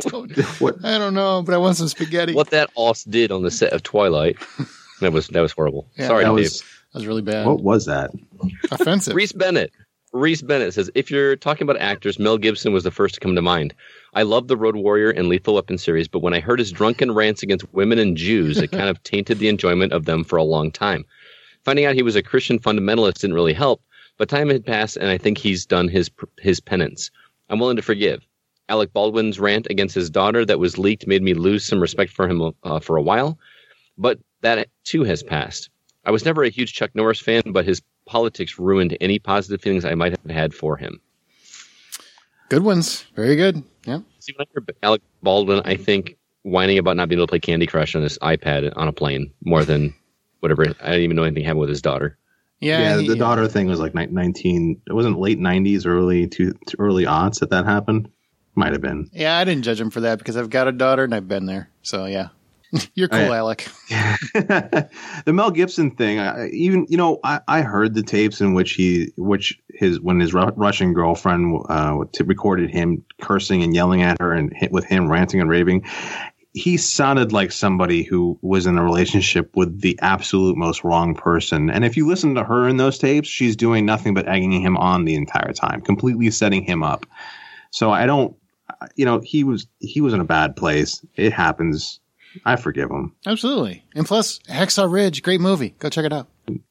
I don't know, but I want some spaghetti. What that os did on the set of Twilight, that was horrible. Yeah, Sorry, Dave. That was really bad. What was that? Offensive. Reese Bennett says, if you're talking about actors, Mel Gibson was the first to come to mind. I love the Road Warrior and Lethal Weapon series, but when I heard his drunken rants against women and Jews, it kind of tainted the enjoyment of them for a long time. Finding out he was a Christian fundamentalist didn't really help, but time had passed, and I think he's done his penance. I'm willing to forgive. Alec Baldwin's rant against his daughter that was leaked made me lose some respect for him for a while, but that too has passed. I was never a huge Chuck Norris fan, but his politics ruined any positive feelings I might have had for him. Good ones. Very good. Yeah. See, when I hear Alec Baldwin, I think whining about not being able to play Candy Crush on his iPad on a plane more than whatever. I didn't even know anything happened with his daughter. Yeah, the daughter thing was like 19. It wasn't late 90s, early aughts that happened. Might have been. Yeah, I didn't judge him for that because I've got a daughter and I've been there. So yeah. You're cool, Alec. The Mel Gibson thing, I heard the tapes in which when his Russian girlfriend recorded him cursing and yelling at her and with him ranting and raving. He sounded like somebody who was in a relationship with the absolute most wrong person. And if you listen to her in those tapes, she's doing nothing but egging him on the entire time, completely setting him up. So I don't, he was in a bad place. It happens. I forgive him. Absolutely. And plus, Hacksaw Ridge, great movie. Go check it out.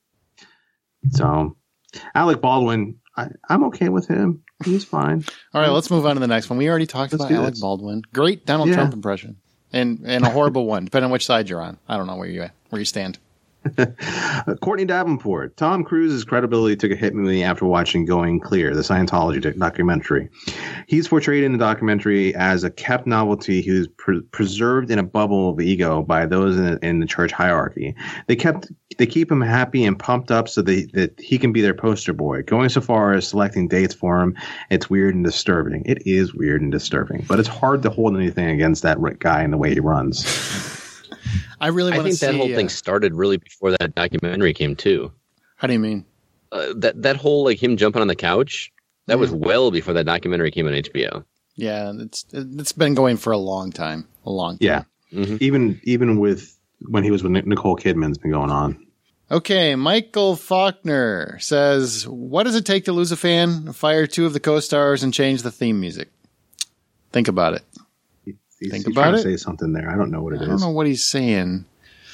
So, Alec Baldwin, I'm okay with him. He's fine. All right, let's move on to the next one. We already talked about Alec Baldwin. Great Donald Trump impression. And a horrible one, depending on which side you're on. I don't know where you stand. Courtney Davenport. Tom Cruise's credibility took a hit after watching Going Clear, the Scientology documentary. He's portrayed in the documentary as a kept novelty who's preserved in a bubble of ego by those in the church hierarchy. They keep him happy and pumped up so that he can be their poster boy. Going so far as selecting dates for him, it's weird and disturbing. It is weird and disturbing, but it's hard to hold anything against that guy and the way he runs. I think that whole thing started really before that documentary came too. How do you mean? That whole him jumping on the couch, that was well before that documentary came on HBO. Yeah, it's been going for a long time. Yeah, even with when he was with Nicole Kidman's been going on. Okay, Michael Faulkner says, what does it take to lose a fan? Fire 2 of the co-stars and change the theme music. Think about it. He's trying to say something there. I don't know what it is. I don't know what he's saying.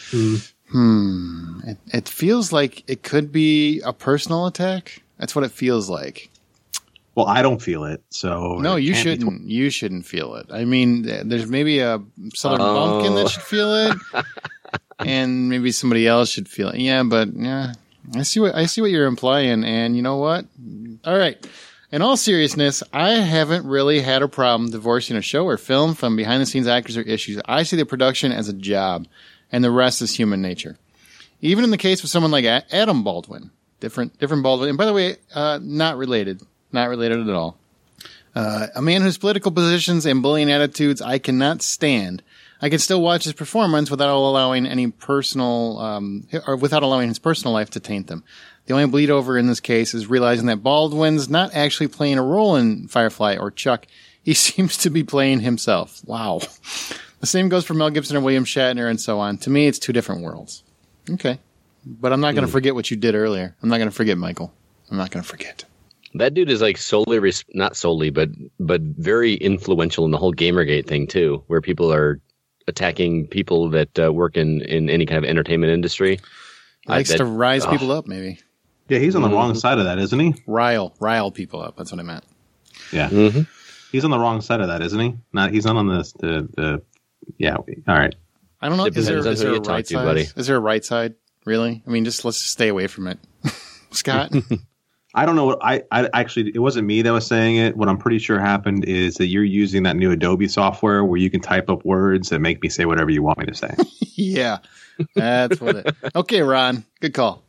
It feels like it could be a personal attack. That's what it feels like. Well, I don't feel it, so no, you shouldn't. You shouldn't feel it. I mean, there's maybe a Southern Bumpkin that should feel it, and maybe somebody else should feel it. Yeah, but yeah, I see what you're implying, and you know what? All right. In all seriousness, I haven't really had a problem divorcing a show or film from behind-the-scenes actors or issues. I see the production as a job, and the rest is human nature. Even in the case of someone like Adam Baldwin, different Baldwin, and by the way, not related at all. A man whose political positions and bullying attitudes I cannot stand. I can still watch his performance without allowing his personal life to taint them. The only bleed over in this case is realizing that Baldwin's not actually playing a role in Firefly or Chuck. He seems to be playing himself. Wow. The same goes for Mel Gibson or William Shatner and so on. To me, it's two different worlds. Okay. But I'm not going to forget what you did earlier. I'm not going to forget, Michael. I'm not going to forget. That dude is like not solely, but very influential in the whole Gamergate thing too, where people are attacking people that work in any kind of entertainment industry. He likes to rise people up, maybe. Yeah, he's on the wrong side of that, isn't he? Rile people up. That's what I meant. Yeah, he's on the wrong side of that, isn't he? He's not on the. Yeah, all right. I don't know. Is there a right side? Buddy. Is there a right side? Really? I mean, let's just stay away from it, Scott. I don't know what I actually, it wasn't me that was saying it. What I'm pretty sure happened is that you're using that new Adobe software where you can type up words that make me say whatever you want me to say. Yeah, that's what it. Okay, Ron, good call.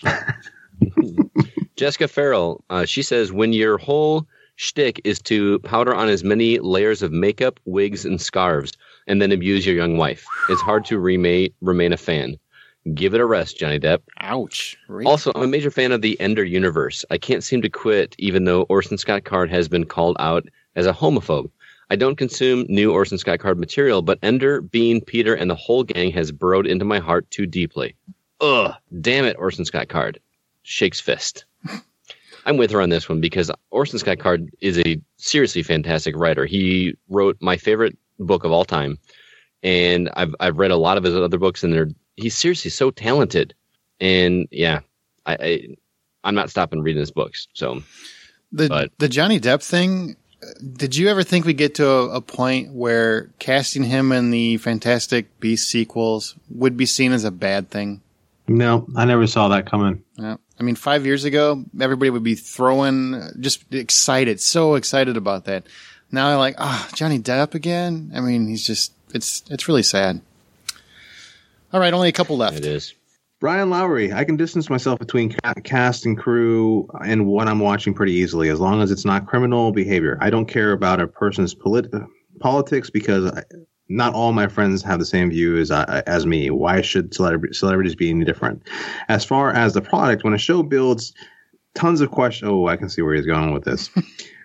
Jessica Farrell, she says, when your whole shtick is to powder on as many layers of makeup, wigs, and scarves, and then abuse your young wife, it's hard to remain a fan. Give it a rest, Johnny Depp. Ouch. Really? Also, I'm a major fan of the Ender universe. I can't seem to quit, even though Orson Scott Card has been called out as a homophobe. I don't consume new Orson Scott Card material, but Ender, Bean, Peter, and the whole gang has burrowed into my heart too deeply. Ugh, damn it, Orson Scott Card. Shakes fist. I'm with her on this one because Orson Scott Card is a seriously fantastic writer. He wrote my favorite book of all time, and I've read a lot of his other books, and he's seriously so talented. And yeah, I'm not stopping reading his books. So the Johnny Depp thing, did you ever think we get to a point where casting him in the Fantastic Beasts sequels would be seen as a bad thing? No, I never saw that coming. Yeah. I mean, 5 years ago, everybody would be just excited, so excited about that. Now they're like, Johnny Depp again? I mean, it's really sad. All right, only a couple left. It is. Brian Lowry, I can distance myself between cast and crew and what I'm watching pretty easily, as long as it's not criminal behavior. I don't care about a person's politics because not all my friends have the same view as me. Why should celebrities be any different? As far as the product, when a show builds tons of questions... Oh, I can see where he's going with this.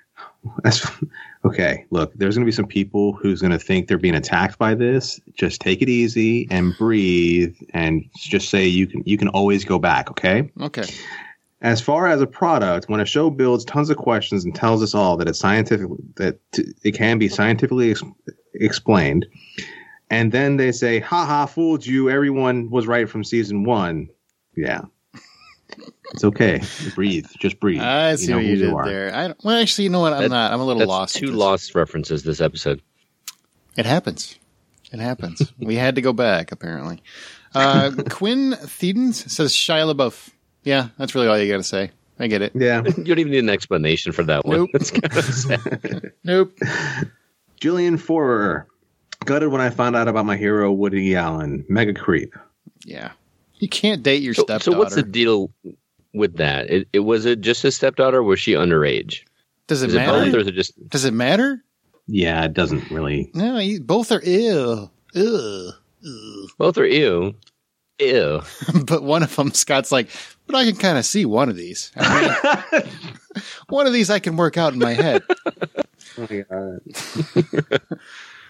Okay, look, there's going to be some people who's going to think they're being attacked by this. Just take it easy and breathe and just say you can always go back, okay? Okay. As far as a product, when a show builds tons of questions and tells us all that it can be scientifically explained, and then they say, "Ha, fooled you, everyone was right from season 1." Yeah. It's okay. Breathe. Just breathe. I see what you did there. Well, actually, you know what? I'm not. I'm a little lost. Two lost references this episode. It happens. We had to go back, apparently. Quinn Thedens says Shia LaBeouf. Yeah, that's really all you got to say. I get it. Yeah. You don't even need an explanation for that one. Nope. That's kind of sad. Nope. Jillian Forer. Gutted when I found out about my hero, Woody Allen. Mega creep. Yeah. You can't date your stepdaughter. So what's the deal with that? Was it just his stepdaughter, or was she underage? Does it matter? Or is it just... Does it matter? Yeah, it doesn't really. No, both are ew. Both are ew. Ew. But one of them, Scott's like, but I can kind of see one of these. I mean, one of these I can work out in my head. Oh my God.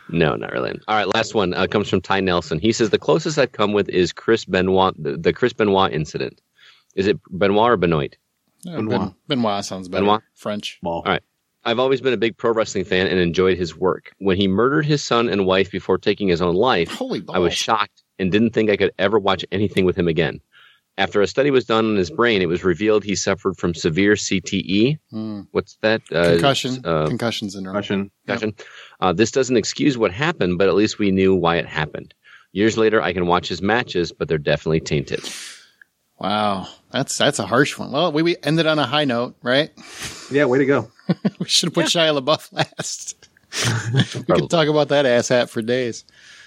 No, not really. All right, last one comes from Ty Nelson. He says, the closest I've come with is Chris Benoit, the Chris Benoit incident. Is it Benoit or Benoit? Benoit sounds better. Benoit? French. All right. I've always been a big pro wrestling fan and enjoyed his work. When he murdered his son and wife before taking his own life, I was shocked and didn't think I could ever watch anything with him again. After a study was done on his brain, it was revealed he suffered from severe CTE. What's that? Concussion. Concussion syndrome. Concussion. This doesn't excuse what happened, but at least we knew why it happened. Years later, I can watch his matches, but they're definitely tainted. Wow. That's a harsh one. Well, we ended on a high note, right? Yeah, way to go. We should have put Shia LaBeouf last. We could talk about that asshat for days.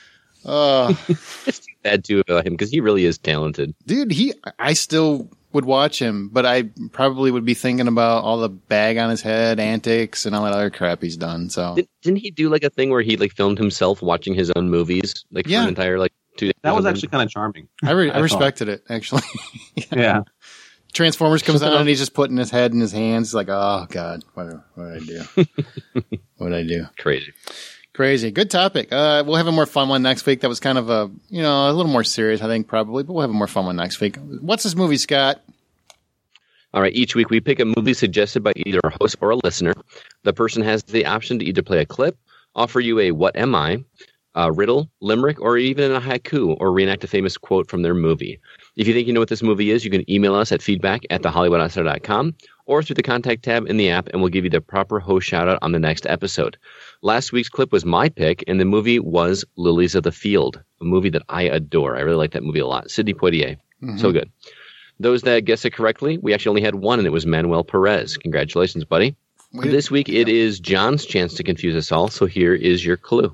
It's bad too about him because he really is talented. Dude, I still would watch him, but I probably would be thinking about all the bag on his head antics and all that other crap he's done. So didn't he do like a thing where he like filmed himself watching his own movies for an entire 2 days? That was actually kind of charming. I respected it actually. Yeah. Transformers comes on and he's just putting his head in his hands. He's like, oh God, what did I do? What did I do? Crazy. Good topic. We'll have a more fun one next week. That was kind of a little more serious, I think, probably, but we'll have a more fun one next week. What's this movie, Scott? All right. Each week we pick a movie suggested by either a host or a listener. The person has the option to either play a clip, offer you a what am I, a riddle, limerick, or even a haiku, or reenact a famous quote from their movie. If you think you know what this movie is, you can email us at feedback@thehollywoodoutsiders.com or through the contact tab in the app, and we'll give you the proper host shout-out on the next episode. Last week's clip was my pick, and the movie was Lilies of the Field, a movie that I adore. I really like that movie a lot. Sidney Poitier. So good. Those that guessed it correctly, we actually only had one, and it was Manuel Perez. Congratulations, buddy. This week, it is John's chance to confuse us all, so here is your clue.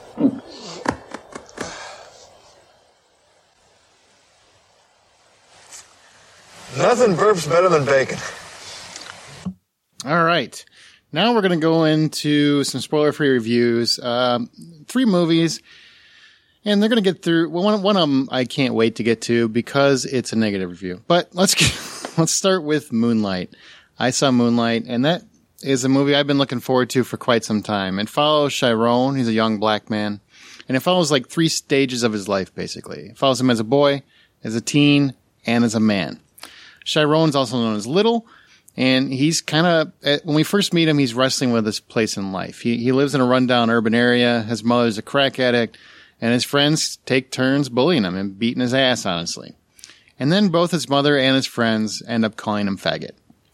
Nothing burps better than bacon. All right. Now we're going to go into some spoiler-free reviews. 3 movies, and they're going to get through. Well, one of them I can't wait to get to because it's a negative review. But let's start with Moonlight. I saw Moonlight, and that is a movie I've been looking forward to for quite some time. It follows Chiron. He's a young black man, and it follows 3 stages of his life, basically. It follows him as a boy, as a teen, and as a man. Chiron's also known as Little, and he's kind of, when we first meet him, he's wrestling with his place in life. He lives in a rundown urban area. His mother's a crack addict, and his friends take turns bullying him and beating his ass, honestly. And then both his mother and his friends end up calling him faggot.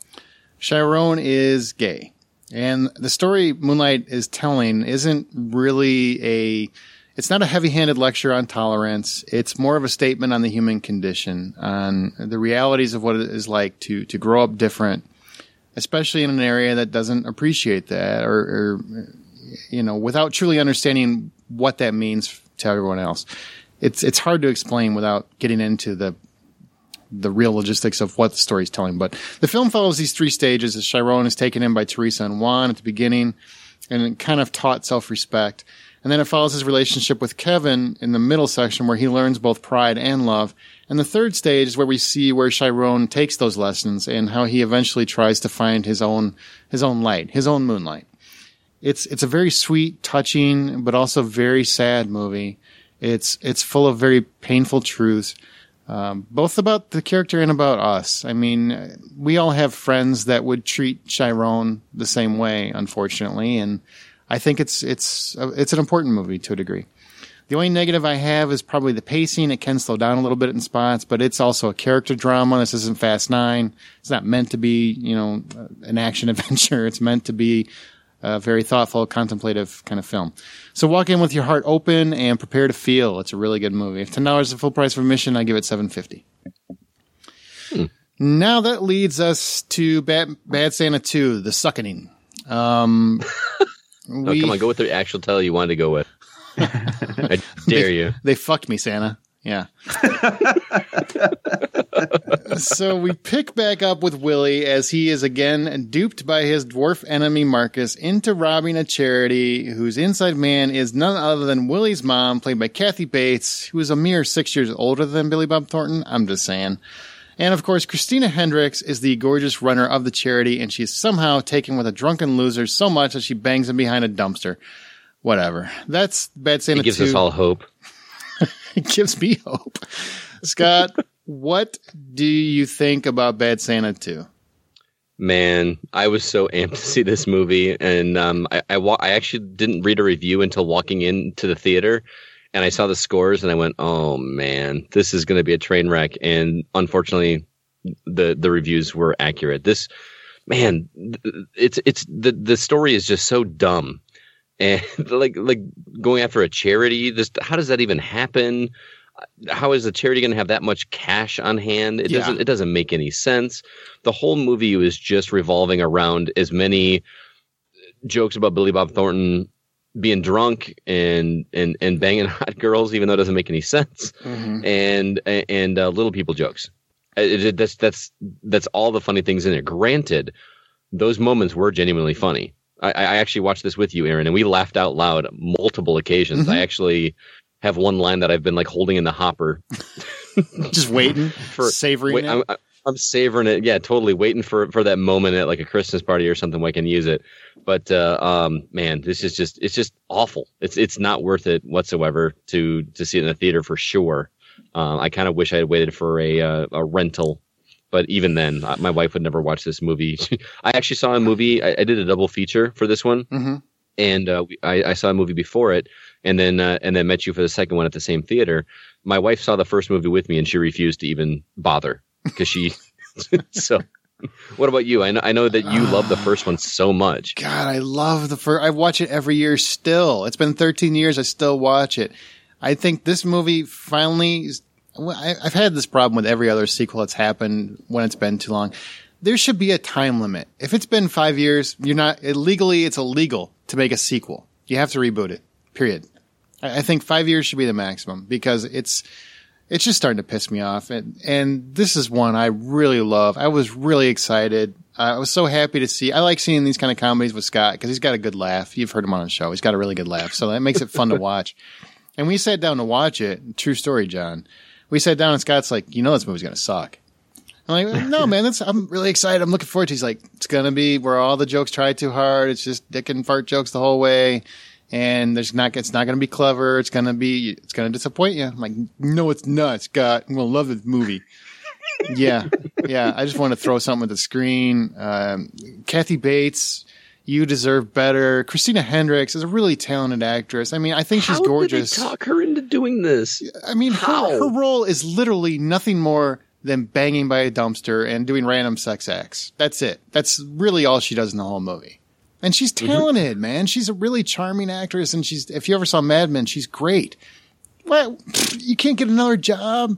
Chiron is gay, and the story Moonlight is telling isn't really it's not a heavy-handed lecture on tolerance. It's more of a statement on the human condition, on the realities of what it is like to grow up different, especially in an area that doesn't appreciate that or without truly understanding what that means to everyone else. It's hard to explain without getting into the real logistics of what the story is telling. But the film follows these 3 stages as Chiron is taken in by Teresa and Juan at the beginning, and it kind of taught self-respect. And then it follows his relationship with Kevin in the middle section where he learns both pride and love. And the 3rd stage is where we see where Chiron takes those lessons and how he eventually tries to find his own light, his own moonlight. It's a very sweet, touching, but also very sad movie. It's full of very painful truths, both about the character and about us. I mean, we all have friends that would treat Chiron the same way, unfortunately, and I think it's an important movie to a degree. The only negative I have is probably the pacing. It can slow down a little bit in spots, but it's also a character drama. This isn't Fast 9. It's not meant to be, an action adventure. It's meant to be a very thoughtful, contemplative kind of film. So walk in with your heart open and prepare to feel. It's a really good movie. If $10 is the full price of admission, I give it $7.50. Now that leads us to Bad Santa 2, The Suckening. Come on, go with the actual title you wanted to go with. I dare you. They fucked me, Santa. Yeah. So we pick back up with Willie as he is again duped by his dwarf enemy Marcus into robbing a charity whose inside man is none other than Willie's mom, played by Kathy Bates, who is a mere 6 years older than Billy Bob Thornton. I'm just saying. And of course, Christina Hendricks is the gorgeous runner of the charity, and she is somehow taken with a drunken loser so much that she bangs him behind a dumpster. Whatever. That's Bad Santa 2. It gives us all hope. It gives me hope. Scott, what do you think about Bad Santa 2? Man, I was so amped to see this movie, and I actually didn't read a review until walking into the theater, and I saw the scores, and I went, "Oh man, this is going to be a train wreck." And unfortunately, the reviews were accurate. This, man, it's the story is just so dumb, and like going after a charity. How does that even happen? How is the charity going to have that much cash on hand? It doesn't make any sense. The whole movie was just revolving around as many jokes about Billy Bob Thornton being drunk and banging hot girls, even though it doesn't make any sense, and little people jokes. That's all the funny things in it. Granted, those moments were genuinely funny. I actually watched this with you, Aaron, and we laughed out loud multiple occasions. I actually have one line that I've been like holding in the hopper, just waiting savoring it. I'm savoring it. Yeah, totally waiting for that moment at like a Christmas party or something where I can use it. But man, it's just awful. It's not worth it whatsoever to see it in the theater for sure. I kind of wish I had waited for a rental, but even then, my wife would never watch this movie. I actually saw a movie. I did a double feature for this one, and I saw a movie before it. And then met you for the second one at the same theater. My wife saw the first movie with me, and she refused to even bother because she. So, what about you? I know that you love the first one so much. God, I love the first. I watch it every year. Still, it's been 13 years. I still watch it. I think this movie finally. I've had this problem with every other sequel that's happened when it's been too long. There should be a time limit. If it's been 5 years, you're not legally. It's illegal to make a sequel. You have to reboot it. Period. I think 5 years should be the maximum because it's just starting to piss me off. And this is one I really love. I was really excited. I was so happy to see. I like seeing these kind of comedies with Scott because he's got a good laugh. You've heard him on the show. He's got a really good laugh. So that makes it fun to watch. And we sat down to watch it. True story, John. We sat down and Scott's like, this movie's going to suck. I'm like, no, man, I'm really excited. I'm looking forward to it. He's like, it's going to be where all the jokes try too hard. It's just dick and fart jokes the whole way. And it's not going to be clever. It's going to disappoint you. I'm like, no, it's not, Scott. I'm going to love this movie. Yeah. I just want to throw something at the screen. Kathy Bates, you deserve better. Christina Hendricks is a really talented actress. I mean, I think she's gorgeous. How did they talk her into doing this? I mean, her role is literally nothing more than banging by a dumpster and doing random sex acts. That's it. That's really all she does in the whole movie. And she's talented, man. She's a really charming actress, and if you ever saw Mad Men, she's great. Well, you can't get another job.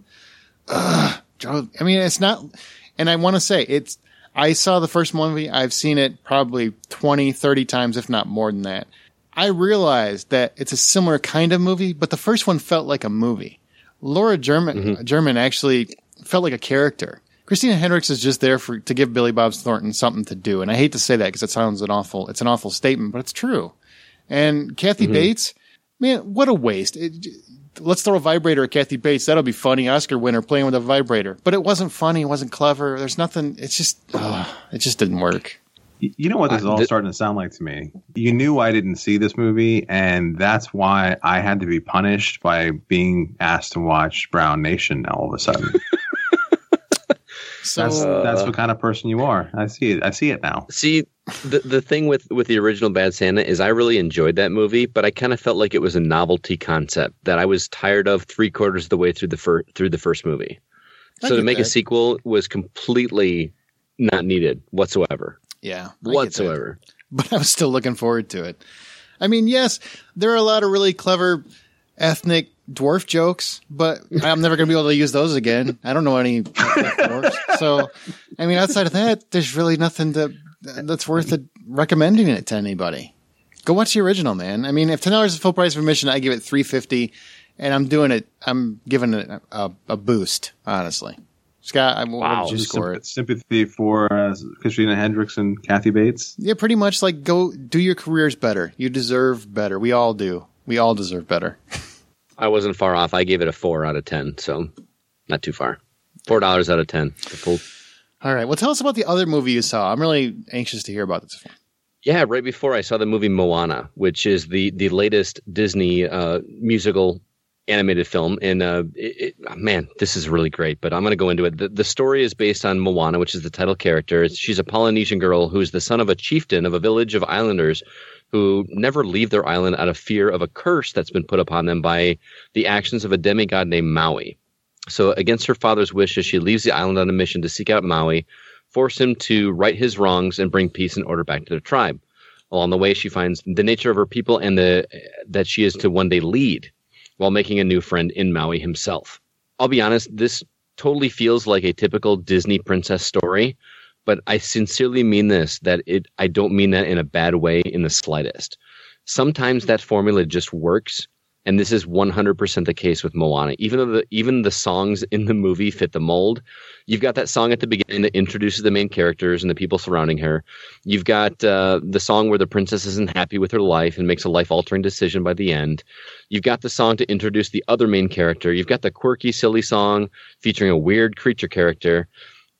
I mean, it's not. And I want to say I saw the first movie. I've seen it probably 20, 30 times, if not more than that. I realized that it's a similar kind of movie, but the first one felt like a movie. Laura German actually felt like a character. Christina Hendricks is just there to give Billy Bob Thornton something to do. And I hate to say that because it's an awful statement, but it's true. And Kathy Bates, man, what a waste. Let's throw a vibrator at Kathy Bates. That'll be funny. Oscar winner playing with a vibrator. But it wasn't funny. It wasn't clever. There's nothing. It just didn't work. You know what this is all starting to sound like to me? You knew I didn't see this movie, and that's why I had to be punished by being asked to watch Brown Nation all of a sudden. So that's what kind of person you are. I see it now. See, the thing with the original Bad Santa is I really enjoyed that movie, but I kind of felt like it was a novelty concept that I was tired of 3/4 of the way through the first movie. So to make a sequel was completely not needed whatsoever. Yeah, whatsoever. But I was still looking forward to it. I mean, yes, there are a lot of really clever ethnic dwarf jokes, but I'm never going to be able to use those again. I don't know any dwarfs. So, I mean, outside of that, there's really nothing that's worth recommending it to anybody. Go watch the original, man. I mean, if $10 is full price of admission, I give it $3.50, and I'm giving it a boost, honestly. Scott, what did you score it? Sympathy for Christina Hendricks and Kathy Bates? Yeah, pretty much like go do your careers better. You deserve better. We all do. We all deserve better. I wasn't far off. I gave it a 4 out of 10, so not too far. $4 out of 10. All right. Well, tell us about the other movie you saw. I'm really anxious to hear about this one. Yeah, right before I saw the movie Moana, which is the latest Disney musical animated film. And man, this is really great, but I'm going to go into it. The story is based on Moana, which is the title character. She's a Polynesian girl who's the son of a chieftain of a village of islanders who never leave their island out of fear of a curse that's been put upon them by the actions of a demigod named Maui. So against her father's wishes, she leaves the island on a mission to seek out Maui, force him to right his wrongs and bring peace and order back to their tribe. Along the way, she finds the nature of her people and that she is to one day lead, while making a new friend in Maui himself. I'll be honest, this totally feels like a typical Disney princess story, but I sincerely mean this, I don't mean that in a bad way in the slightest. Sometimes that formula just works, and this is 100% the case with Moana. Even the songs in the movie fit the mold. You've got that song at the beginning that introduces the main characters and the people surrounding her. You've got the song where the princess isn't happy with her life and makes a life-altering decision by the end. You've got the song to introduce the other main character. You've got the quirky, silly song featuring a weird creature character.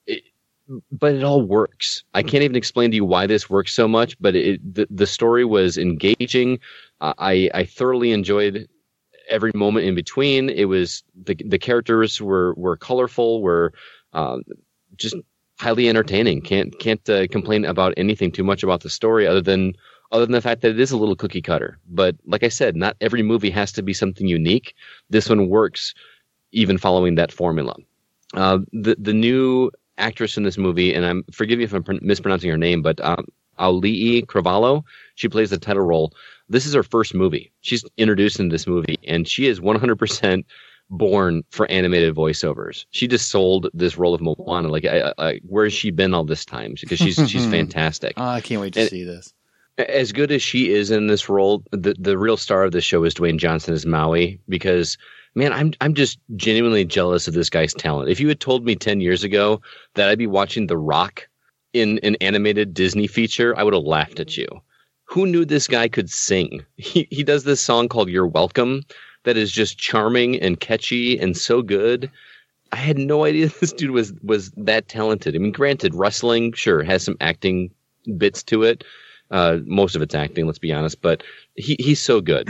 But it all works. I can't even explain to you why this works so much, but the story was engaging. I thoroughly enjoyed every moment in between. It was the characters were colorful, were just highly entertaining. Can't complain about anything too much about the story other than the fact that it is a little cookie cutter. But like I said, not every movie has to be something unique. This one works even following that formula. The new actress in this movie, and forgive me if I'm mispronouncing her name, but Auli'i Cravalho, she plays the title role. This is her first movie. She's introduced in this movie, and she is 100% born for animated voiceovers. She just sold this role of Moana. Like, where has she been all this time? Because she's fantastic. Oh, I can't wait to see this. As good as she is in this role, the real star of this show is Dwayne Johnson as Maui, because man, I'm just genuinely jealous of this guy's talent. If you had told me 10 years ago that I'd be watching The Rock in an animated Disney feature, I would have laughed at you. Who knew this guy could sing? He does this song called You're Welcome that is just charming and catchy and so good. I had no idea this dude was that talented. I mean, granted, wrestling, sure, has some acting bits to it. Most of it's acting, let's be honest, but he's so good.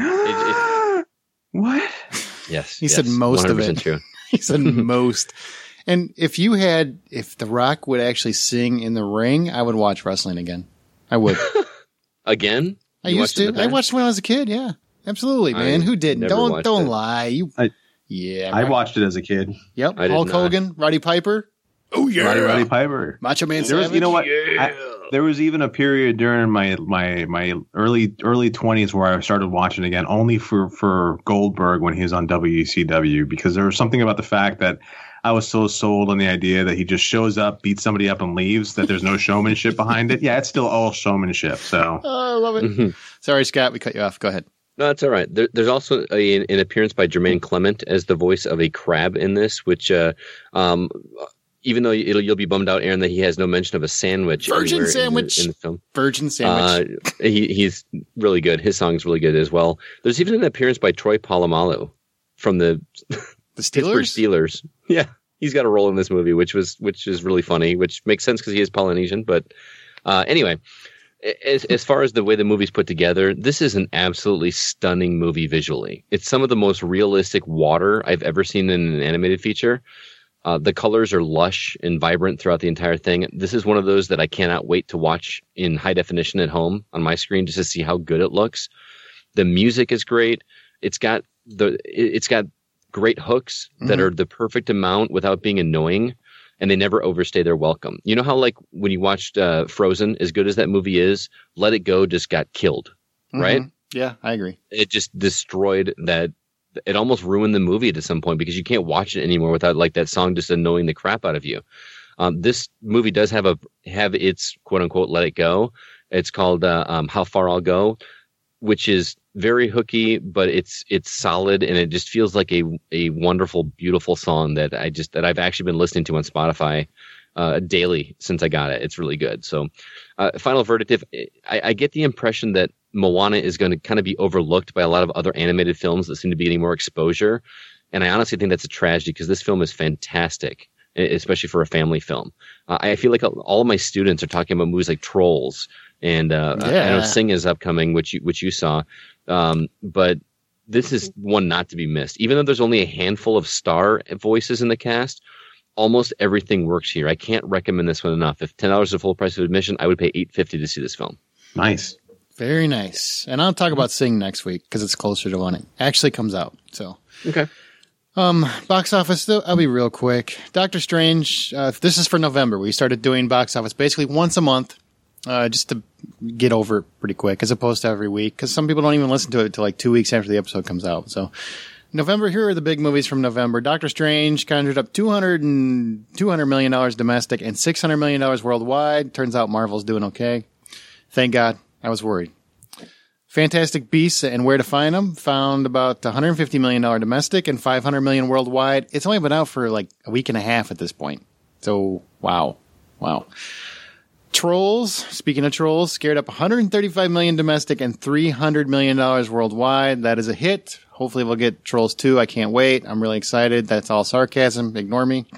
What? Yes. He said most of it. True. He said most. And if The Rock would actually sing in the ring, I would watch wrestling again. I would. Again? I used to. I watched when I was a kid. Yeah, absolutely, man. Who didn't? Don't lie. I watched it as a kid. Yep. Hulk Hogan, Roddy Piper. Oh yeah, Roddy Piper, Macho Man Savage. You know what? Yeah. There was even a period during my early 20s where I started watching again only for Goldberg when he was on WCW, because there was something about the fact that I was so sold on the idea that he just shows up, beats somebody up, and leaves, that there's no showmanship behind it. Yeah, it's still all showmanship. So I love it. Sorry, Scott, we cut you off. Go ahead. No, it's all right. There's also an appearance by Jermaine Clement as the voice of a crab in this, which even though you'll be bummed out, Aaron, that he has no mention of a sandwich. Virgin sandwich in the film. Virgin sandwich. He's really good. His song's really good as well. There's even an appearance by Troy Polamalu from the Pittsburgh Steelers. Yeah, he's got a role in this movie, which is really funny, which makes sense because he is Polynesian. But anyway, as far as the way the movie's put together, this is an absolutely stunning movie visually. It's some of the most realistic water I've ever seen in an animated feature. The colors are lush and vibrant throughout the entire thing. This is one of those that I cannot wait to watch in high definition at home on my screen just to see how good it looks. The music is great. It's got great hooks that are the perfect amount without being annoying, and they never overstay their welcome. You know how, like, when you watched Frozen, as good as that movie is, Let It Go just got killed, right? Yeah, I agree. It just destroyed that. It almost ruined the movie to some point because you can't watch it anymore without like that song just annoying the crap out of you. This movie does have its quote unquote Let It Go. It's called How Far I'll Go, which is very hooky, but it's solid, and it just feels like a wonderful, beautiful song that I've actually been listening to on Spotify daily since I got it. It's really good. So, final verdict: I get the impression that Moana is going to kind of be overlooked by a lot of other animated films that seem to be getting more exposure, and I honestly think that's a tragedy because this film is fantastic, especially for a family film. I feel like all of my students are talking about movies like Trolls And I know Sing is upcoming, which you saw, but this is one not to be missed. Even though there's only a handful of star voices in the cast, almost everything works here. I can't recommend this one enough. If $10 is the full price of admission, I would pay $8.50 to see this film. Nice. Very nice. And I'll talk about Sing next week because it's closer to when it actually comes out. So okay. Box office, I'll be real quick. Doctor Strange, this is for November. We started doing box office basically once a month. Just to get over it pretty quick, as opposed to every week, because some people don't even listen to it until like 2 weeks after the episode comes out. So November, here are the big movies from November. Doctor Strange conjured up $200 million domestic and $600 million worldwide. Turns out Marvel's doing okay. Thank God. I was worried. Fantastic Beasts and Where to Find Them found about $150 million domestic and $500 million worldwide. It's only been out for like a week and a half at this point. So, wow. Trolls, speaking of Trolls, scared up $135 million domestic and $300 million worldwide. That is a hit. Hopefully we'll get Trolls 2. I can't wait. I'm really excited. That's all sarcasm. Ignore me.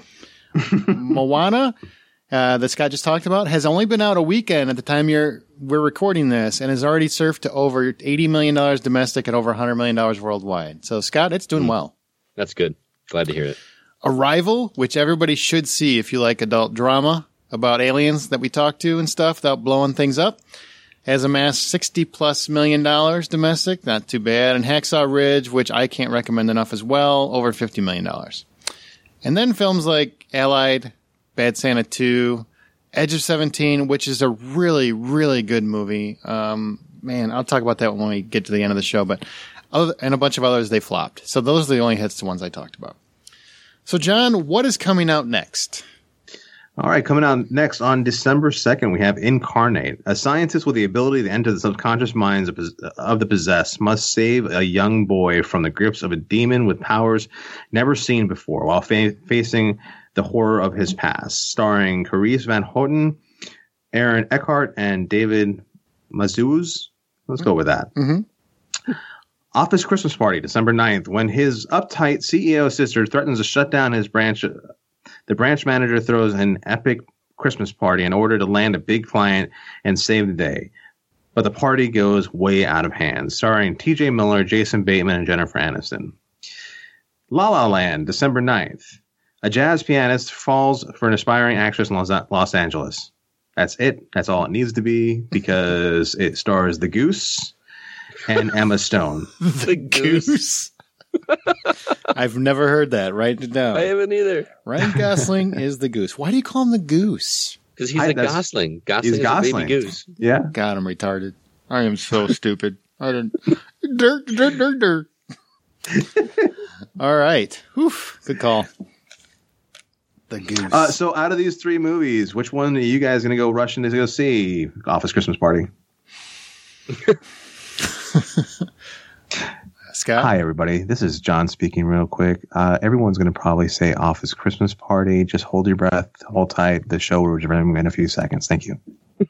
Moana, that Scott just talked about, has only been out a weekend at the time we're recording this and has already surfed to over $80 million domestic and over $100 million worldwide. So, Scott, it's doing well. That's good. Glad to hear it. Arrival, which everybody should see if you like adult drama about aliens that we talk to and stuff without blowing things up, has amassed $60+ million domestic. Not too bad. And Hacksaw Ridge, which I can't recommend enough as well, over $50 million. And then films like Allied, Bad Santa 2, Edge of 17, which is a really, really good movie. Man, I'll talk about that when we get to the end of the show. And a bunch of others, they flopped. So those are the only hits, the ones I talked about. So, John, what is coming out next? All right, coming out next on December 2nd, we have Incarnate. A scientist with the ability to enter the subconscious minds of the possessed must save a young boy from the grips of a demon with powers never seen before while facing the horror of his past. Starring Carice Van Houten, Aaron Eckhart, and David Mazouz. Let's go with that. Mm-hmm. Office Christmas Party, December 9th, when his uptight CEO sister threatens to shut down his branch. The branch manager throws an epic Christmas party in order to land a big client and save the day. But the party goes way out of hand, starring TJ Miller, Jason Bateman, and Jennifer Aniston. La La Land, December 9th. A jazz pianist falls for an aspiring actress in Los Angeles. That's it. That's all it needs to be because it stars The Goose and Emma Stone. The Goose? I've never heard that. Write it down. I haven't either. Ryan Gosling is the Goose. Why do you call him the Goose? Because he's a Gosling. Gosling is a baby goose. Yeah. God, I'm retarded. I am so stupid. I didn't. Dirt. All right. Oof. Good call. The Goose. So out of these three movies, which one are you guys going to go rushing to go see? Office Christmas Party. Scott? Hi, everybody. This is John speaking real quick. Everyone's going to probably say Office Christmas Party. Just hold your breath. Hold tight. The show will resume in a few seconds. Thank you.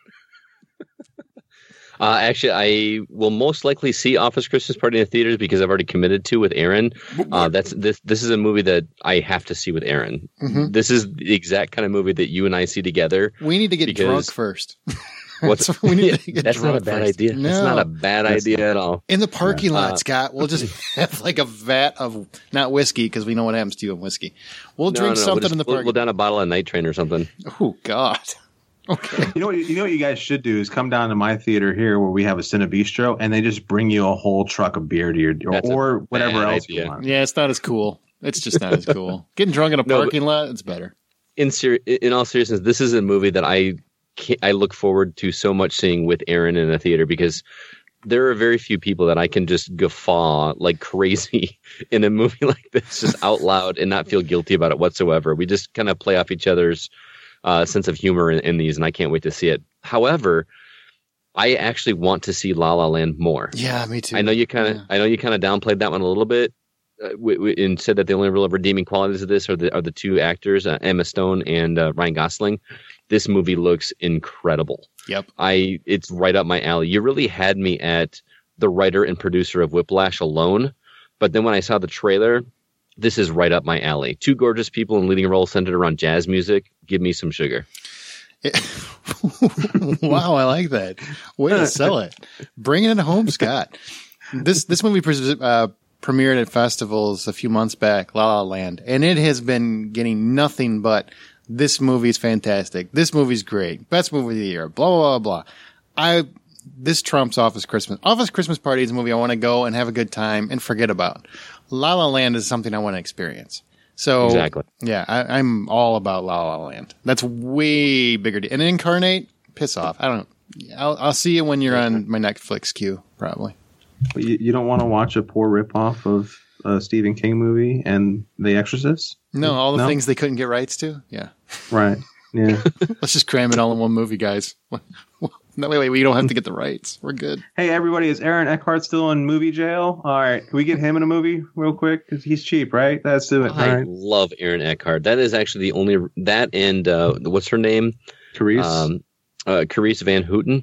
Actually, I will most likely see Office Christmas Party in the theaters because I've already committed to with Aaron. This is a movie that I have to see with Aaron. Mm-hmm. This is the exact kind of movie that you and I see together. We need to get drunk first. We need to get that's not a bad idea. No, that's not a bad idea at all. In the parking lot, Scott, we'll just have like a vat of not whiskey because we know what happens to you in whiskey. We'll drink something in the parking. We'll down a bottle of Night Train or something. Oh God. Okay. You know what you guys should do is come down to my theater here where we have a Cine Bistro and they just bring you a whole truck of beer to your or whatever else you want. Yeah, it's not as cool. It's just not as cool. Getting drunk in a parking lot, it's better. In all seriousness, this is a movie that I look forward to so much seeing with Aaron in a theater because there are very few people that I can just guffaw like crazy in a movie like this, just out loud and not feel guilty about it whatsoever. We just kind of play off each other's sense of humor in these, and I can't wait to see it. However, I actually want to see La La Land more. Yeah, me too. I know you kind of downplayed that one a little bit and said that the only real redeeming qualities of this are the two actors, Emma Stone and Ryan Gosling. This movie looks incredible. Yep. It's right up my alley. You really had me at the writer and producer of Whiplash alone, but then when I saw the trailer, this is right up my alley. Two gorgeous people in leading roles centered around jazz music. Give me some sugar. Wow, I like that. Way to sell it. Bringing it home, Scott. This movie premiered at festivals a few months back, La La Land, and it has been getting nothing but this movie's fantastic. This movie's great. Best movie of the year. Blah, blah, blah. This trumps Office Christmas. Office Christmas Party is a movie I want to go and have a good time and forget about. La La Land is something I want to experience. So, exactly. Yeah, I'm all about La La Land. That's way bigger. And Incarnate, piss off. I'll see you when you're on my Netflix queue, probably. But you don't want to watch a poor ripoff of a Stephen King movie and The Exorcist? No, all the things they couldn't get rights to? Yeah. Right. Yeah. Let's just cram it all in one movie, guys. That way we don't have to get the rights. We're good. Hey, everybody, is Aaron Eckhart still in movie jail? All right. Can we get him in a movie real quick? Because he's cheap, right? Let's do it. I love Aaron Eckhart. That is actually the only – that and what's her name? Carice. Carice Van Houten.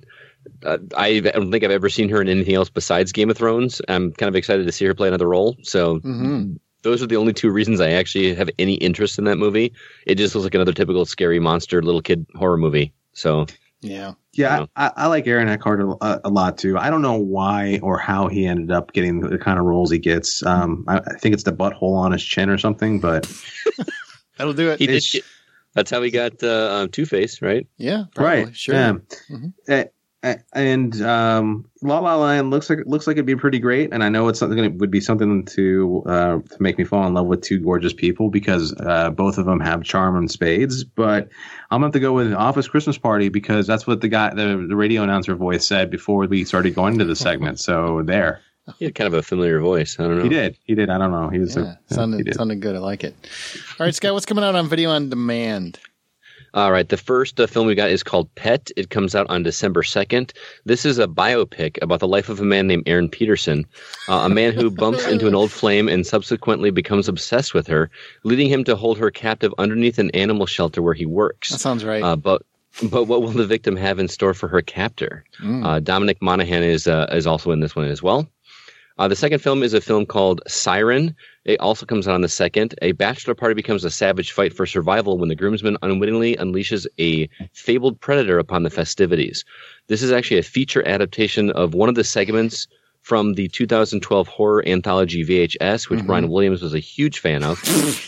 I don't think I've ever seen her in anything else besides Game of Thrones. I'm kind of excited to see her play another role. So those are the only two reasons I actually have any interest in that movie. It just looks like another typical scary monster little kid horror movie. So yeah. I like Aaron Eckhart a lot too. I don't know why or how he ended up getting the kind of roles he gets. I think it's the butthole on his chin or something, but that'll do it. That's how he got Two-Face, right? Yeah, probably. Right. Sure. Yeah. And La La Land looks like it'd be pretty great, and I know it's something that would be something to make me fall in love with two gorgeous people because both of them have charm and spades. But I'm gonna have to go with Office Christmas Party because that's what the radio announcer voice said before we started going into the segment. So there. He had kind of a familiar voice. I don't know. He did. I don't know. He was sounded good. I like it. All right, Scott, what's coming out on video on demand? All right. The first film we got is called Pet. It comes out on December 2nd. This is a biopic about the life of a man named Aaron Peterson, a man who bumps into an old flame and subsequently becomes obsessed with her, leading him to hold her captive underneath an animal shelter where he works. That sounds right. But what will the victim have in store for her captor? Dominic Monaghan is also in this one as well. The second film is a film called Siren. It also comes out on the 2nd. A bachelor party becomes a savage fight for survival when the groomsman unwittingly unleashes a fabled predator upon the festivities. This is actually a feature adaptation of one of the segments from the 2012 horror anthology VHS, which Brian Williams was a huge fan of.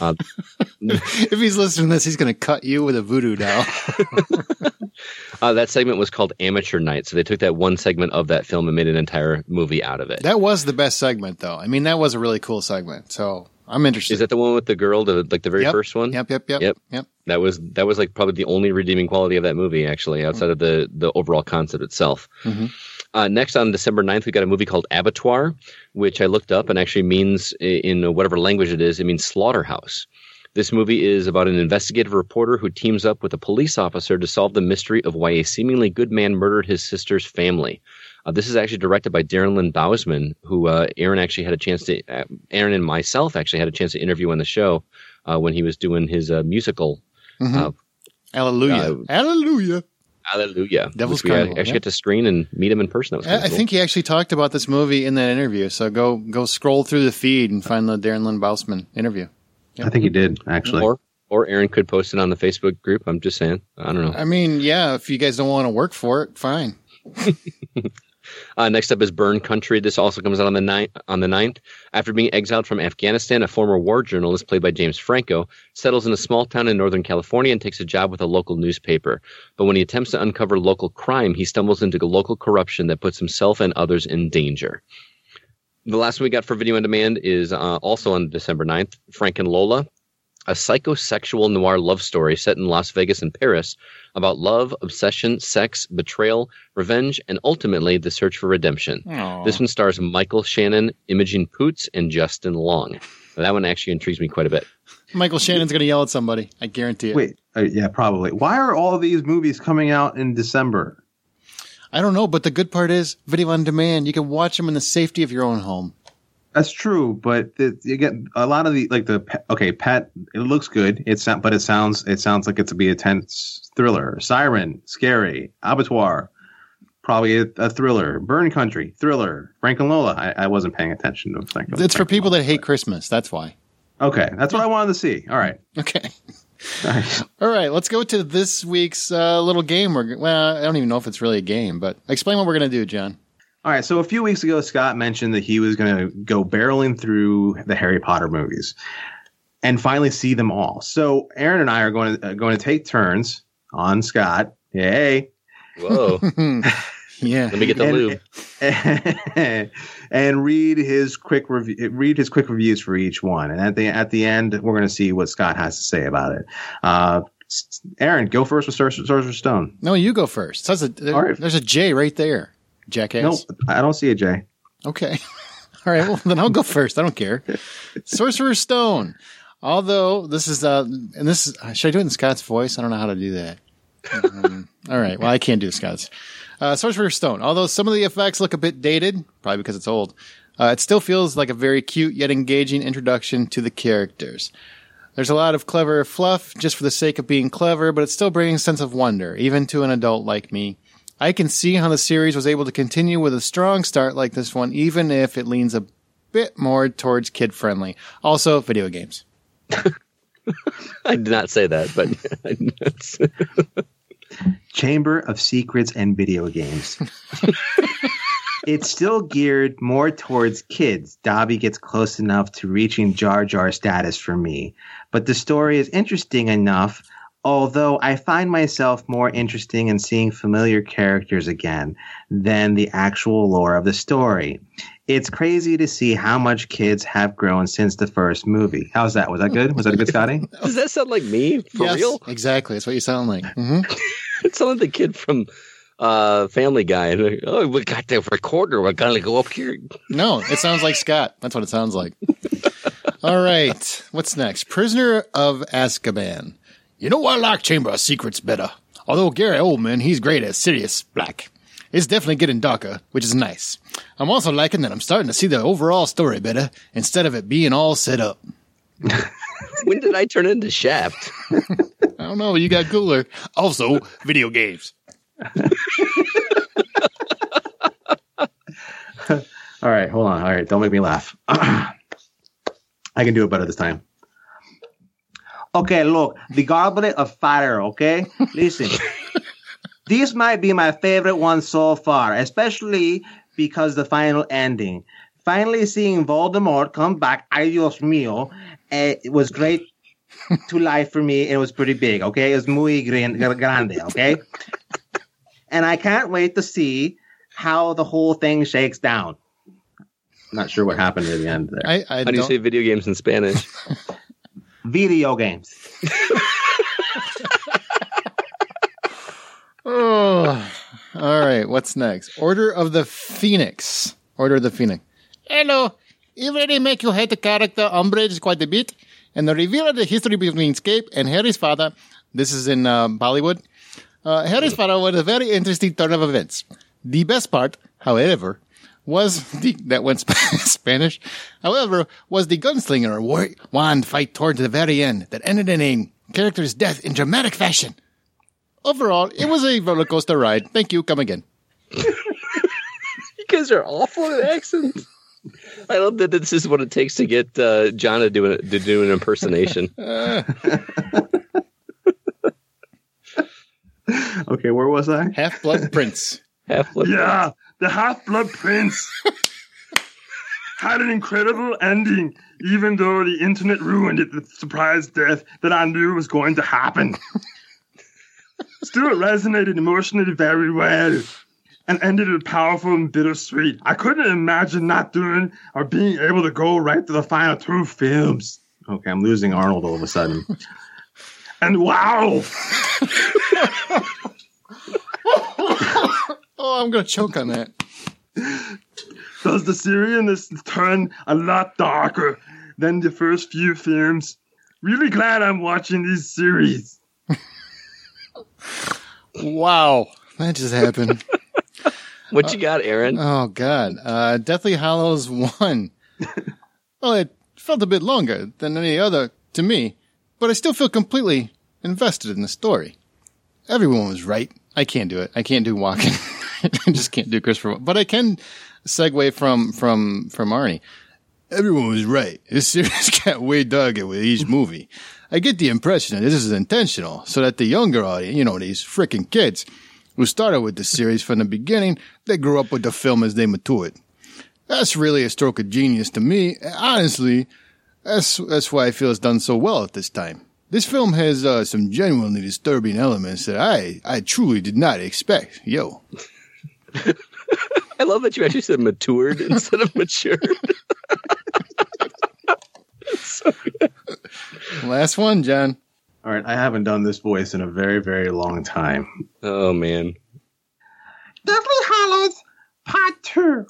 If he's listening to this, he's going to cut you with a voodoo doll. That segment was called Amateur Night. So they took that one segment of that film and made an entire movie out of it. That was the best segment, though. I mean, that was a really cool segment. So I'm interested. Is that the one with the girl, the very first one? Yep. That was like probably the only redeeming quality of that movie, actually, outside of the overall concept itself. Next, on December 9th, we got a movie called Abattoir, which I looked up and actually means, in whatever language it means slaughterhouse. This movie is about an investigative reporter who teams up with a police officer to solve the mystery of why a seemingly good man murdered his sister's family. This is actually directed by Darren Lynn Bousman, who Aaron and myself actually had a chance to interview on the show when he was doing his musical. Hallelujah. Hallelujah. Devil's we Carnival, actually got to screen and meet him in person. That was I think he actually talked about this movie in that interview. So go scroll through the feed and find the Darren Lynn Bousman interview. Yep. I think he did, actually. Or Aaron could post it on the Facebook group. I'm just saying. I don't know. I mean, yeah, if you guys don't want to work for it, fine. Next up is Burn Country. This also comes out on the 9th. After being exiled from Afghanistan, a former war journalist played by James Franco settles in a small town in Northern California and takes a job with a local newspaper. But when he attempts to uncover local crime, he stumbles into local corruption that puts himself and others in danger. The last one we got for video on demand is also on December 9th, Frank and Lola, a psychosexual noir love story set in Las Vegas and Paris about love, obsession, sex, betrayal, revenge, and ultimately the search for redemption. Aww. This one stars Michael Shannon, Imogen Poots, and Justin Long. Now, that one actually intrigues me quite a bit. Michael Shannon's going to yell at somebody. I guarantee it. Wait, yeah, probably. Why are all of these movies coming out in December? I don't know, but the good part is video on demand. You can watch them in the safety of your own home. That's true, but you get a lot of the Pet. It looks good. It sounds like it's to be a tense thriller. Siren, scary. Abattoir, probably a thriller. Burn Country, thriller. Frank and Lola. I wasn't paying attention to Frank. It's for people that hate Christmas. That's why. Okay, that's what I wanted to see. All right. Okay. Nice. All right, let's go to this week's little game. Well, I don't even know if it's really a game, but explain what we're going to do, John. All right, so a few weeks ago, Scott mentioned that he was going to go barreling through the Harry Potter movies and finally see them all. So Aaron and I are going to take turns on Scott. Hey. Whoa. Yeah. Let me get the lube. And read his quick reviews for each one. And at the end, we're going to see what Scott has to say about it. Aaron, go first with Sorcerer's Stone. No, you go first. There's a J right there, jackass. Nope, I don't see a J. Okay. All right, well, then I'll go first. I don't care. Sorcerer's Stone. Although this is, should I do it in Scott's voice? I don't know how to do that. All right, well, I can't do Scott's. Sorcerer's Stone. Although some of the effects look a bit dated, probably because it's old, it still feels like a very cute yet engaging introduction to the characters. There's a lot of clever fluff just for the sake of being clever, but it still brings a sense of wonder, even to an adult like me. I can see how the series was able to continue with a strong start like this one, even if it leans a bit more towards kid-friendly. Also, video games. I did not say that, but Chamber of Secrets and video games. It's still geared more towards kids. Dobby gets close enough to reaching Jar Jar status for me. But the story is interesting enough, although I find myself more interested in seeing familiar characters again than the actual lore of the story. It's crazy to see how much kids have grown since the first movie. How's that? Was that good? Was that a good, Scotty? Does that sound like me? For real? Exactly. That's what you sound like. Mm-hmm. It sounded like the kid from Family Guy. Oh, we got the recorder. We're going to go up here. No, it sounds like Scott. That's what it sounds like. All right. What's next? Prisoner of Azkaban. You know, I like Chamber of Secrets better. Although Gary Oldman, he's great as Sirius Black. It's definitely getting darker, which is nice. I'm also liking that I'm starting to see the overall story better instead of it being all set up. When did I turn into Shaft? I don't know. You got cooler. Also, video games. All right, hold on. All right, don't make me laugh. I can do it better this time. Okay, look, the Goblet of Fire, okay? Listen. This might be my favorite one so far, especially because the final ending. Finally seeing Voldemort come back, adios mio, it was great to life for me. It was pretty big, okay? It was muy grande, okay? And I can't wait to see how the whole thing shakes down. I'm not sure what happened at the end there. How do you say video games in Spanish? Video games. Oh, all right. What's next? Order of the Phoenix. Order of the Phoenix. Hello. It really make you hate the character Umbridge quite a bit. And the reveal of the history between Snape and Harry's father. This is in Bollywood. Harry's father was a very interesting turn of events. The best part, however, was that went Spanish. However, was the gunslinger wand fight towards the very end that ended in a character's death in dramatic fashion. Overall, it was a roller coaster ride. Thank you. Come again. You guys are awful at accents. I love that this is what it takes to get John to do an impersonation. Okay, where was I? Half-Blood Prince. The Half-Blood Prince had an incredible ending, even though the internet ruined it, the surprise death that I knew was going to happen. Still, it resonated emotionally very well and ended it powerful and bittersweet. I couldn't imagine not doing or being able to go right to the final two films. Okay, I'm losing Arnold all of a sudden. And wow! Oh, I'm going to choke on that. Does the seriousness turn a lot darker than the first few films? Really glad I'm watching this series. Wow, that just happened. What you got, Aaron? Oh, God. Deathly Hallows 1. Well, it felt a bit longer than any other to me, but I still feel completely invested in the story. Everyone was right. I can't do it. I can't do walking. I just can't do Christopher. But I can segue from Arnie. Everyone was right. This series got way darker with each movie. I get the impression that this is intentional, so that the younger audience, these freaking kids who started with the series from the beginning, they grew up with the film as they matured. That's really a stroke of genius to me. Honestly, that's why I feel it's done so well at this time. This film has some genuinely disturbing elements that I truly did not expect. Yo. I love that you actually said matured instead of matured. So good. Last one, John. All right, I haven't done this voice in a very, very long time. Oh, man. Deathly Hallows Part 2.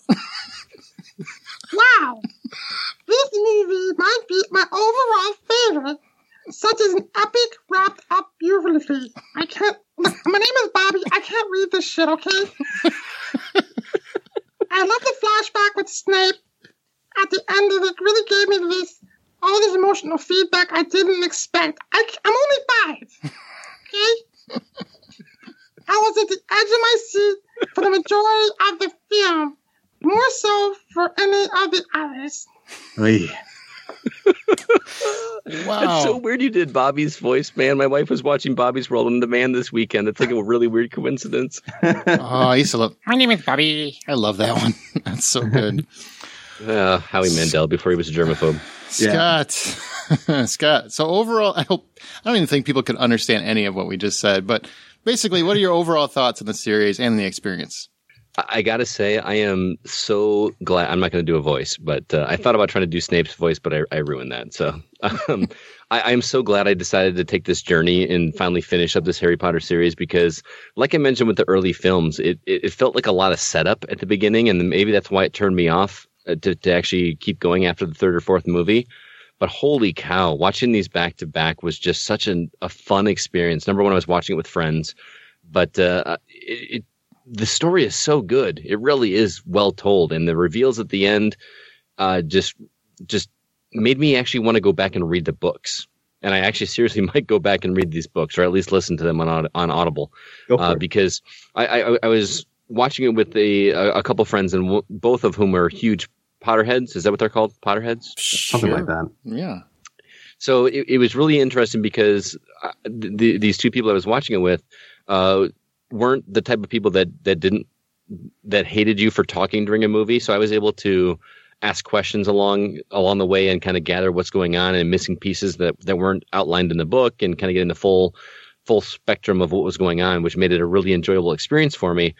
Wow. This movie might be my overall favorite, such as an epic wrapped up beautifully. My name is Bobby. I can't read this shit, okay? I love the flashback with Snape at the end of it. Really gave me all this emotional feedback I didn't expect. I'm only 5, okay? I was at the edge of my seat for the majority of the film, more so for any of the others. Oy. Wow. It's so weird you did Bobby's voice, man. My wife was watching Bobby's World on Demand this weekend. It's like a really weird coincidence. I used to love... My name is Bobby. I love that one. That's so good. Howie Mandel before he was a germaphobe. Scott. So overall, I don't even think people can understand any of what we just said, but basically, what are your overall thoughts on the series and the experience? I got to say, I am so glad. I'm not going to do a voice, but I thought about trying to do Snape's voice, but I ruined that. So I'm so glad I decided to take this journey and finally finish up this Harry Potter series because, like I mentioned with the early films, it felt like a lot of setup at the beginning, and maybe that's why it turned me off to actually keep going after the third or fourth movie. But holy cow, watching these back to back was just such a fun experience. Number one, I was watching it with friends, but the story is so good. It really is well told. And the reveals at the end just made me actually want to go back and read the books. And I actually seriously might go back and read these books, or at least listen to them on Audible. Because I was watching it with a couple friends, and both of whom are huge Potterheads. Is that what they're called? Potterheads? Something like that. Yeah. So it was really interesting because these two people I was watching it with weren't the type of people that hated you for talking during a movie. So I was able to ask questions along the way and kind of gather what's going on and missing pieces that weren't outlined in the book and kind of getting the full spectrum of what was going on, which made it a really enjoyable experience for me.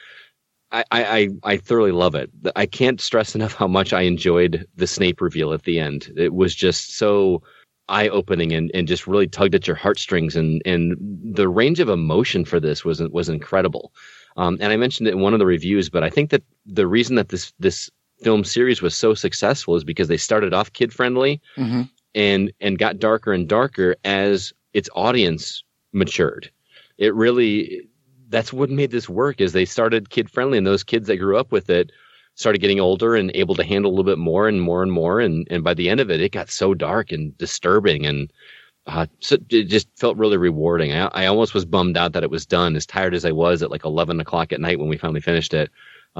I thoroughly love it. I can't stress enough how much I enjoyed the Snape reveal at the end. It was just so eye-opening and just really tugged at your heartstrings, and the range of emotion for this was incredible. And I mentioned it in one of the reviews, but I think that the reason that this film series was so successful is because they started off kid-friendly and got darker and darker as its audience matured. It really... That's what made this work, is they started kid-friendly, and those kids that grew up with it started getting older and able to handle a little bit more and more and more. And by the end of it, it got so dark and disturbing, and so it just felt really rewarding. I almost was bummed out that it was done, as tired as I was at like 11 o'clock at night when we finally finished it.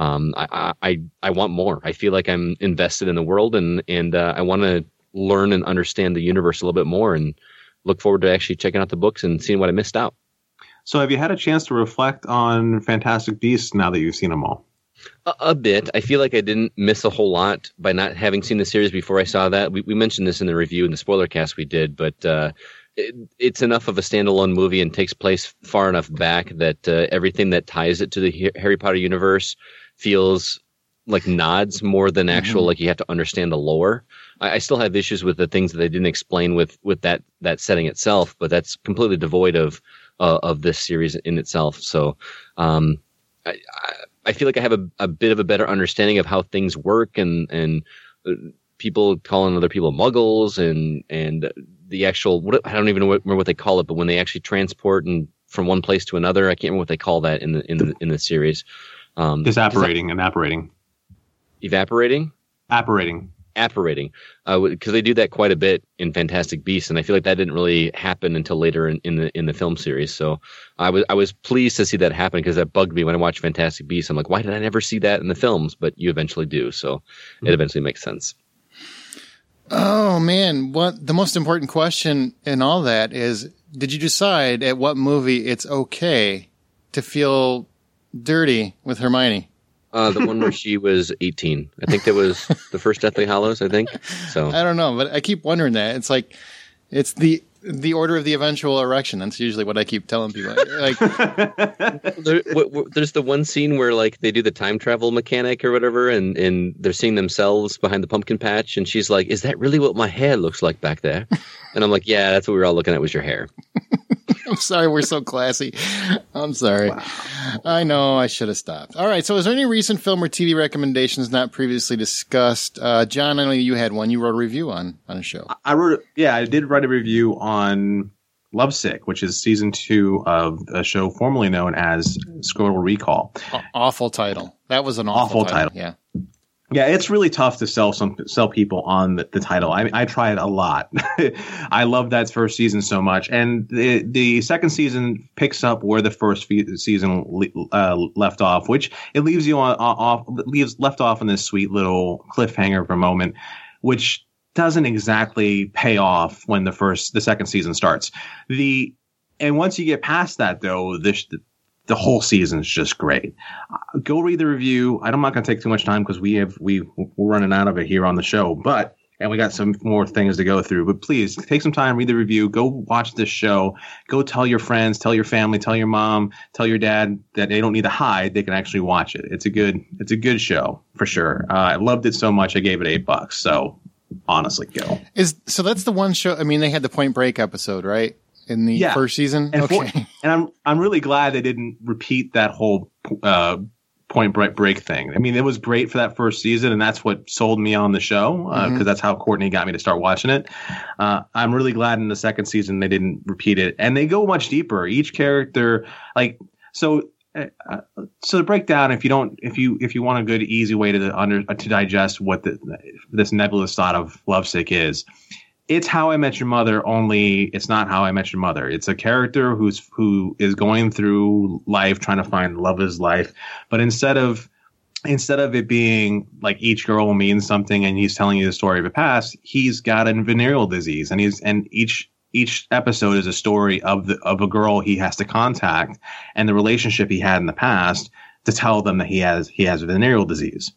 I want more. I feel like I'm invested in the world, and I want to learn and understand the universe a little bit more, and look forward to actually checking out the books and seeing what I missed out. So have you had a chance to reflect on Fantastic Beasts now that you've seen them all? A bit. I feel like I didn't miss a whole lot by not having seen the series before I saw that. We mentioned this in the review in the spoiler cast we did, but it's enough of a standalone movie and takes place far enough back that everything that ties it to the Harry Potter universe feels like nods more than actual, like you have to understand the lore. I still have issues with the things that they didn't explain with that setting itself, but that's completely devoid of this series in itself. So I feel like I have a bit of a better understanding of how things work, and people calling other people muggles, and the actual, I don't even remember what they call it, but when they actually transport and from one place to another, I can't remember what they call that in the series. Disapparating and apparating. Evaporating? Apparating, because they do that quite a bit in Fantastic Beasts, and I feel like that didn't really happen until later in the film series. So I was pleased to see that happen, because that bugged me when I watched Fantastic Beasts. I'm like, why did I never see that in the films? But you eventually do, so it eventually makes sense. Oh, man. What the most important question in all that is, did you decide at what movie it's okay to feel dirty with Hermione? The one where she was 18. I think that was the first Deathly Hallows, I think. So I don't know, but I keep wondering that. It's like, it's the order of the eventual erection. That's usually what I keep telling people. Like, there's the one scene where like they do the time travel mechanic or whatever, and they're seeing themselves behind the pumpkin patch, and she's like, "Is that really what my hair looks like back there?" And I'm like, "Yeah, that's what we were all looking at was your hair." I'm sorry, we're so classy. I'm sorry. Wow. I know I should have stopped. All right. So is there any recent film or TV recommendations not previously discussed? John, I know you had one. You wrote a review on a show. I did write a review on Lovesick, which is season 2 of a show formerly known as Scrotal Recall. Awful title. That was an awful title. Yeah. Yeah, it's really tough to sell people on the title. I tried a lot. I love that first season so much, and the second season picks up where the first season left off, which it leaves you left off in this sweet little cliffhanger for a moment, which doesn't exactly pay off when the second season starts. And once you get past that, though, the whole season is just great. Go read the review. I'm not going to take too much time because we're running out of it here on the show, and we got some more things to go through. But please take some time, read the review, go watch this show, go tell your friends, tell your family, tell your mom, tell your dad that they don't need to hide. They can actually watch it. It's a good show for sure. I loved it so much. I gave it $8. So honestly, go. So that's the one show. I mean, they had the Point Break episode, right? In the first season? And I'm really glad they didn't repeat that whole Point Break thing. I mean, it was great for that first season, and that's what sold me on the show, because that's how Courtney got me to start watching it. I'm really glad in the second season they didn't repeat it. And they go much deeper. Each character, so to break down, if you want a good, easy way to digest what this nebulous thought of Lovesick is, it's How I Met Your Mother, only it's not How I Met Your Mother. It's a character who is going through life trying to find love of his life, but instead of it being like each girl means something and he's telling you the story of the past, he's got a venereal disease, and each episode is a story of a girl he has to contact and the relationship he had in the past to tell them that he has venereal disease.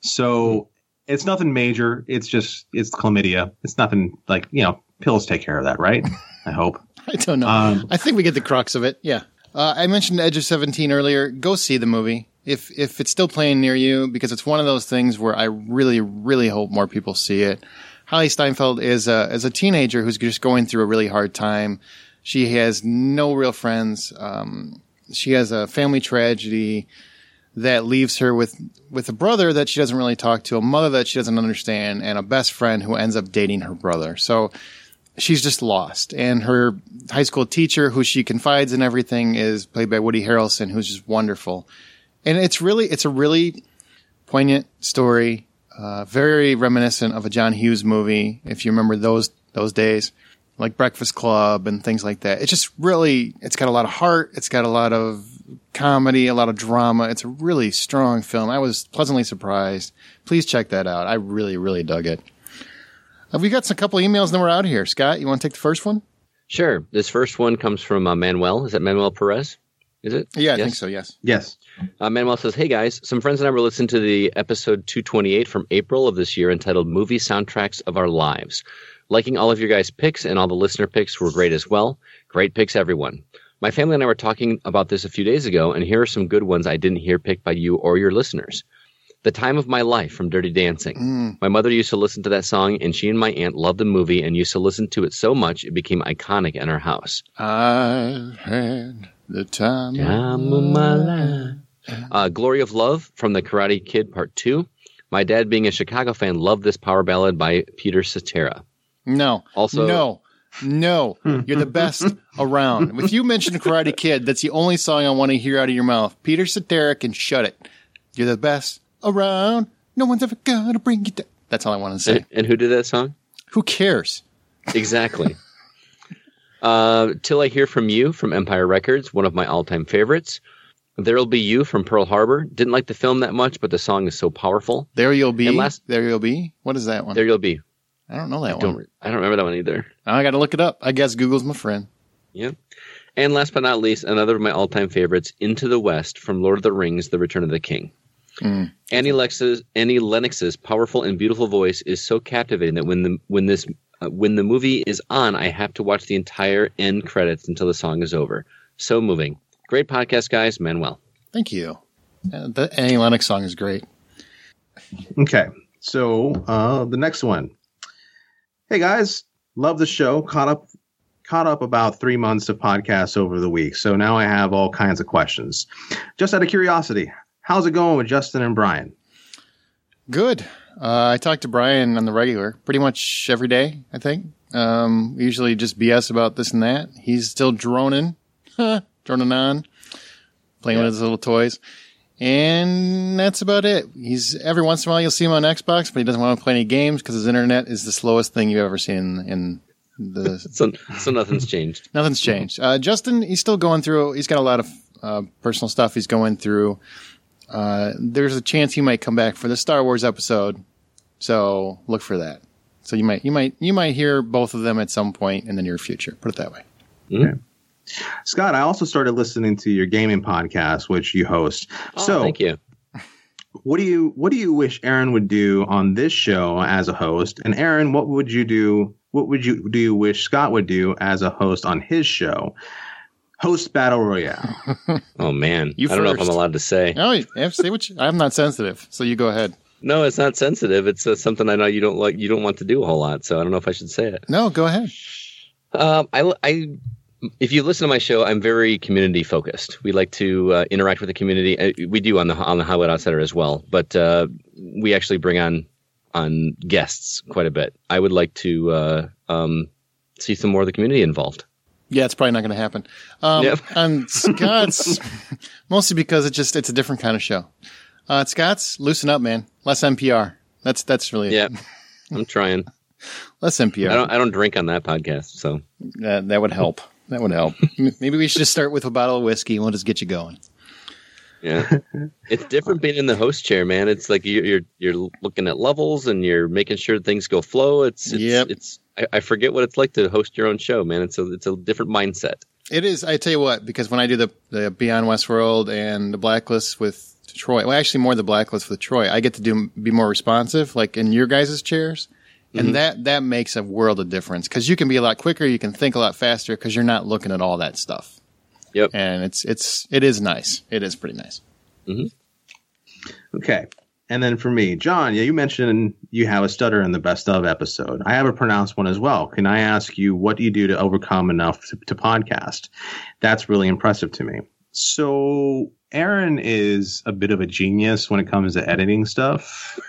So it's nothing major. It's chlamydia. It's nothing like, pills take care of that, right? I hope. I don't know. I think we get the crux of it. Yeah. I mentioned Edge of 17 earlier. Go see the movie if it's still playing near you, because it's one of those things where I really, really hope more people see it. Hailey Steinfeld is a teenager who's just going through a really hard time. She has no real friends. She has a family tragedy that leaves her with a brother that she doesn't really talk to, a mother that she doesn't understand, and a best friend who ends up dating her brother. So she's just lost. And her high school teacher, who she confides in everything, is played by Woody Harrelson, who's just wonderful. And it's a really poignant story, very reminiscent of a John Hughes movie, if you remember those days, like Breakfast Club and things like that. It's just really, it's got a lot of heart. It's got a lot of comedy, a lot of drama. It's a really strong film. I was pleasantly surprised. Please check that out. I really, really dug it. We got a couple emails and then we're out of here. Scott, you want to take the first one? Sure. This first one comes from Manuel. Is that Manuel Perez? Is it? Yeah, I think so, yes. Yes. Manuel says, hey guys, some friends and I were listening to the episode 228 from April of this year entitled Movie Soundtracks of Our Lives. Liking all of your guys' picks, and all the listener picks were great as well. Great picks, everyone. My family and I were talking about this a few days ago, and here are some good ones I didn't hear picked by you or your listeners. The Time of My Life from Dirty Dancing. My mother used to listen to that song, and she and my aunt loved the movie and used to listen to it so much it became iconic in our house. I had the time of my life. Glory of Love from The Karate Kid Part 2. My dad, being a Chicago fan, loved this power ballad by Peter Cetera. No. Also, No. You're the best around. If you mention Karate Kid, that's the only song I want to hear out of your mouth. Peter Cetera can shut it. You're the best around. No one's ever gonna bring you down. That's all I want to say. And who did that song? Who cares? Exactly. Till I Hear From You from Empire Records, one of my all-time favorites. There'll Be You from Pearl Harbor. Didn't like the film that much, but the song is so powerful. There You'll Be? There You'll Be? What is that one? There You'll Be. I don't know that one. I don't remember that one either. I got to look it up. I guess Google's my friend. Yeah. And last but not least, another of my all-time favorites, Into the West from Lord of the Rings, The Return of the King. Annie Lennox's powerful and beautiful voice is so captivating that when the movie is on, I have to watch the entire end credits until the song is over. So moving. Great podcast, guys. Manuel. Thank you. The Annie Lennox song is great. Okay. So the next one. Hey, guys. Love the show. Caught up about 3 months of podcasts over the week. So now I have all kinds of questions. Just out of curiosity, how's it going with Justin and Brian? Good. I talk to Brian on the regular, pretty much every day, I think. Usually just BS about this and that. He's still droning on, playing with his little toys. And that's about it. Every once in a while you'll see him on Xbox, but he doesn't want to play any games because his internet is the slowest thing you've ever seen in the... So nothing's changed. Nothing's changed. Justin, he's still going through... He's got a lot of personal stuff he's going through. There's a chance he might come back for the Star Wars episode, so look for that. So you might hear both of them at some point in the near future. Put it that way. Okay. Scott, I also started listening to your gaming podcast, which you host. So thank you. What do you wish Aaron would do on this show as a host? And Aaron, what would you wish Scott would do as a host on his show? Host Battle Royale. Oh man, I don't know if I'm allowed to say. No, you have to say I'm not sensitive, so you go ahead. No, it's not sensitive. It's something I know you don't like. You don't want to do a whole lot, so I don't know if I should say it. No, go ahead. If you listen to my show, I'm very community focused. We like to interact with the community. We do on the Hollywood Outsider as well, but we actually bring on guests quite a bit. I would like to see some more of the community involved. Yeah, it's probably not going to happen. And Scott's mostly because it's a different kind of show. Scott's loosen up, man. Less NPR. That's really it. I'm trying. Less NPR. I don't drink on that podcast, so that would help. That would help. Maybe we should just start with a bottle of whiskey and we'll just get you going. Yeah, it's different being in the host chair, man. It's like you're looking at levels and you're making sure things go flow. I forget what it's like to host your own show, man. It's a different mindset. It is. I tell you what, because when I do the Beyond Westworld and the Blacklist with Troy, well, actually more the Blacklist with Troy, I get to be more responsive, like in your guys' chairs. And that makes a world of difference because you can be a lot quicker. You can think a lot faster because you're not looking at all that stuff. Yep. And it is nice. It is pretty nice. Mm-hmm. Okay. And then for me, John, you mentioned you have a stutter in the best of episode. I have a pronounced one as well. Can I ask you, what do you do to overcome enough to podcast? That's really impressive to me. So Aaron is a bit of a genius when it comes to editing stuff.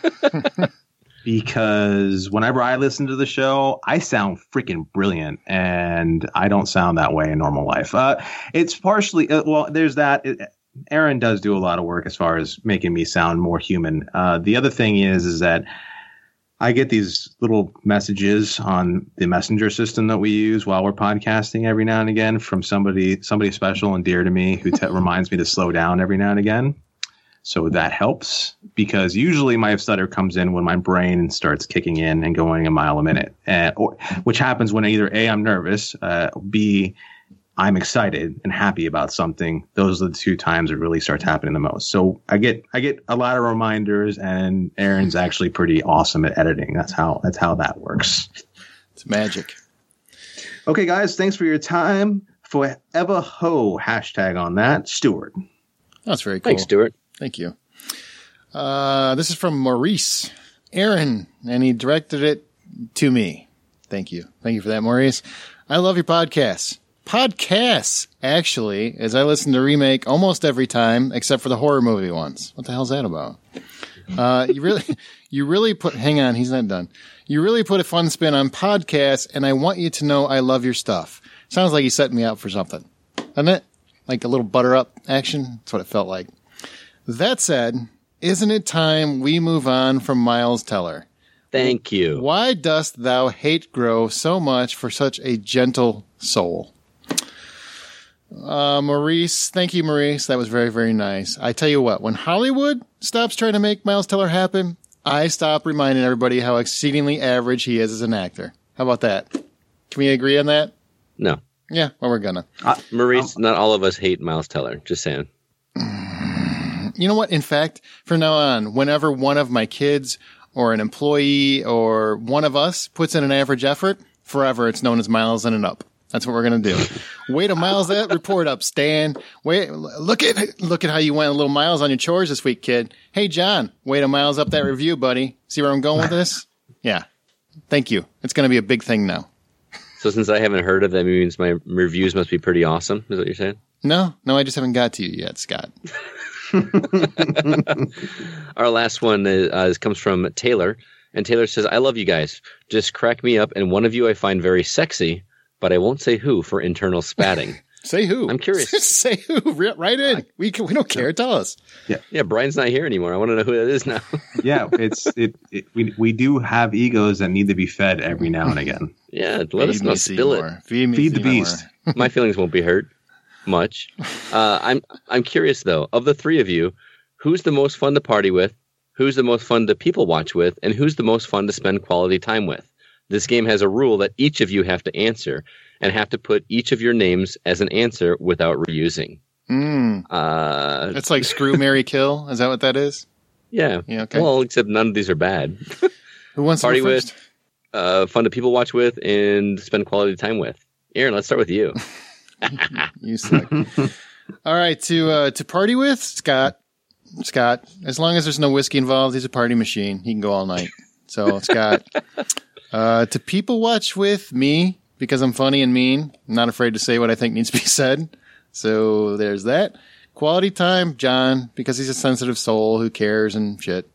Because whenever I listen to the show, I sound freaking brilliant, and I don't sound that way in normal life. It's partially there's that. Aaron does do a lot of work as far as making me sound more human. The other thing is that I get these little messages on the messenger system that we use while we're podcasting every now and again from somebody special and dear to me who reminds me to slow down every now and again. So that helps because usually my stutter comes in when my brain starts kicking in and going a mile a minute, which happens when either A, I'm nervous, B, I'm excited and happy about something. Those are the two times it really starts happening the most. So I get a lot of reminders, and Aaron's actually pretty awesome at editing. That's how that works. It's magic. Okay, guys, thanks for your time. Forever ho hashtag on that, Stuart. That's very cool. Thanks, Stuart. Thank you. This is from Maurice Aaron, and he directed it to me. Thank you. Thank you for that, Maurice. I love your podcasts. Podcasts, actually, as I listen to Remake almost every time, except for the horror movie ones. What the hell's that about? You really put, hang on, he's not done. You really put a fun spin on podcasts, and I want you to know I love your stuff. Sounds like you set me up for something. Doesn't it? Like a little butter up action? That's what it felt like. That said, isn't it time we move on from Miles Teller? Thank you. Why dost thou hate grow so much for such a gentle soul? Maurice, thank you, Maurice. That was very, very nice. I tell you what, when Hollywood stops trying to make Miles Teller happen, I stop reminding everybody how exceedingly average he is as an actor. How about that? Can we agree on that? No. Yeah, well, we're gonna. Maurice, not all of us hate Miles Teller. Just saying. You know what? In fact, from now on, whenever one of my kids or an employee or one of us puts in an average effort, forever it's known as Miles and an up. That's what we're going to do. Way to Miles that report up, Stan. Wait, look at how you went a little miles on your chores this week, kid. Hey, John, way to Miles up that review, buddy. See where I'm going with this? Yeah. Thank you. It's going to be a big thing now. So since I haven't heard of that, means my reviews must be pretty awesome. Is what you're saying? No, I just haven't got to you yet, Scott. Our last one comes from Taylor. And Taylor says, I love you guys. Just crack me up. And one of you I find very sexy, but I won't say who for internal spatting. Say who? I'm curious. Say who? Right in. We don't care. Tell us. Yeah. Brian's not here anymore. I want to know who that is now. Yeah. We do have egos that need to be fed every now and again. Yeah. Let us know. Spill it. Feed the beast. My feelings won't be hurt much. I'm curious though, of the three of you, who's the most fun to party with? Who's the most fun to people watch with? And who's the most fun to spend quality time with? This game has a rule that each of you have to answer and have to put each of your names as an answer without reusing. It's like screw, marry, kill. Is that what that is? Yeah. Okay. Well, except none of these are bad. Who wants to party go first? With, fun to people watch with, and spend quality time with? Aaron, let's start with you. You suck. All right, to party with, Scott. As long as there's no whiskey involved, he's a party machine. He can go all night. So, Scott. To people watch with me, because I'm funny and mean. I'm not afraid to say what I think needs to be said. So there's that. Quality time, John, because he's a sensitive soul who cares and shit.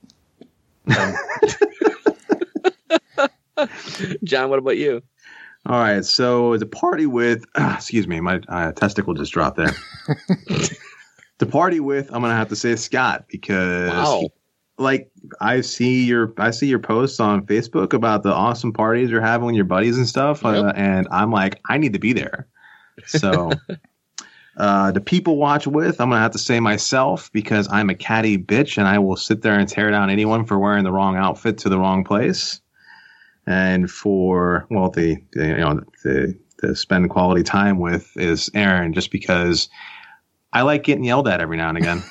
John, what about you? All right. So to party with, excuse me, my testicle just dropped there. To party with, I'm going to have to say Scott because I see your posts on Facebook about the awesome parties you're having with your buddies and stuff. And I'm like, I need to be there. So the people watch with, I'm going to have to say myself because I'm a catty bitch and I will sit there and tear down anyone for wearing the wrong outfit to the wrong place. And for, the spend quality time with is Aaron, just because I like getting yelled at every now and again.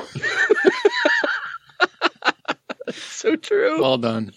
So true. Well done.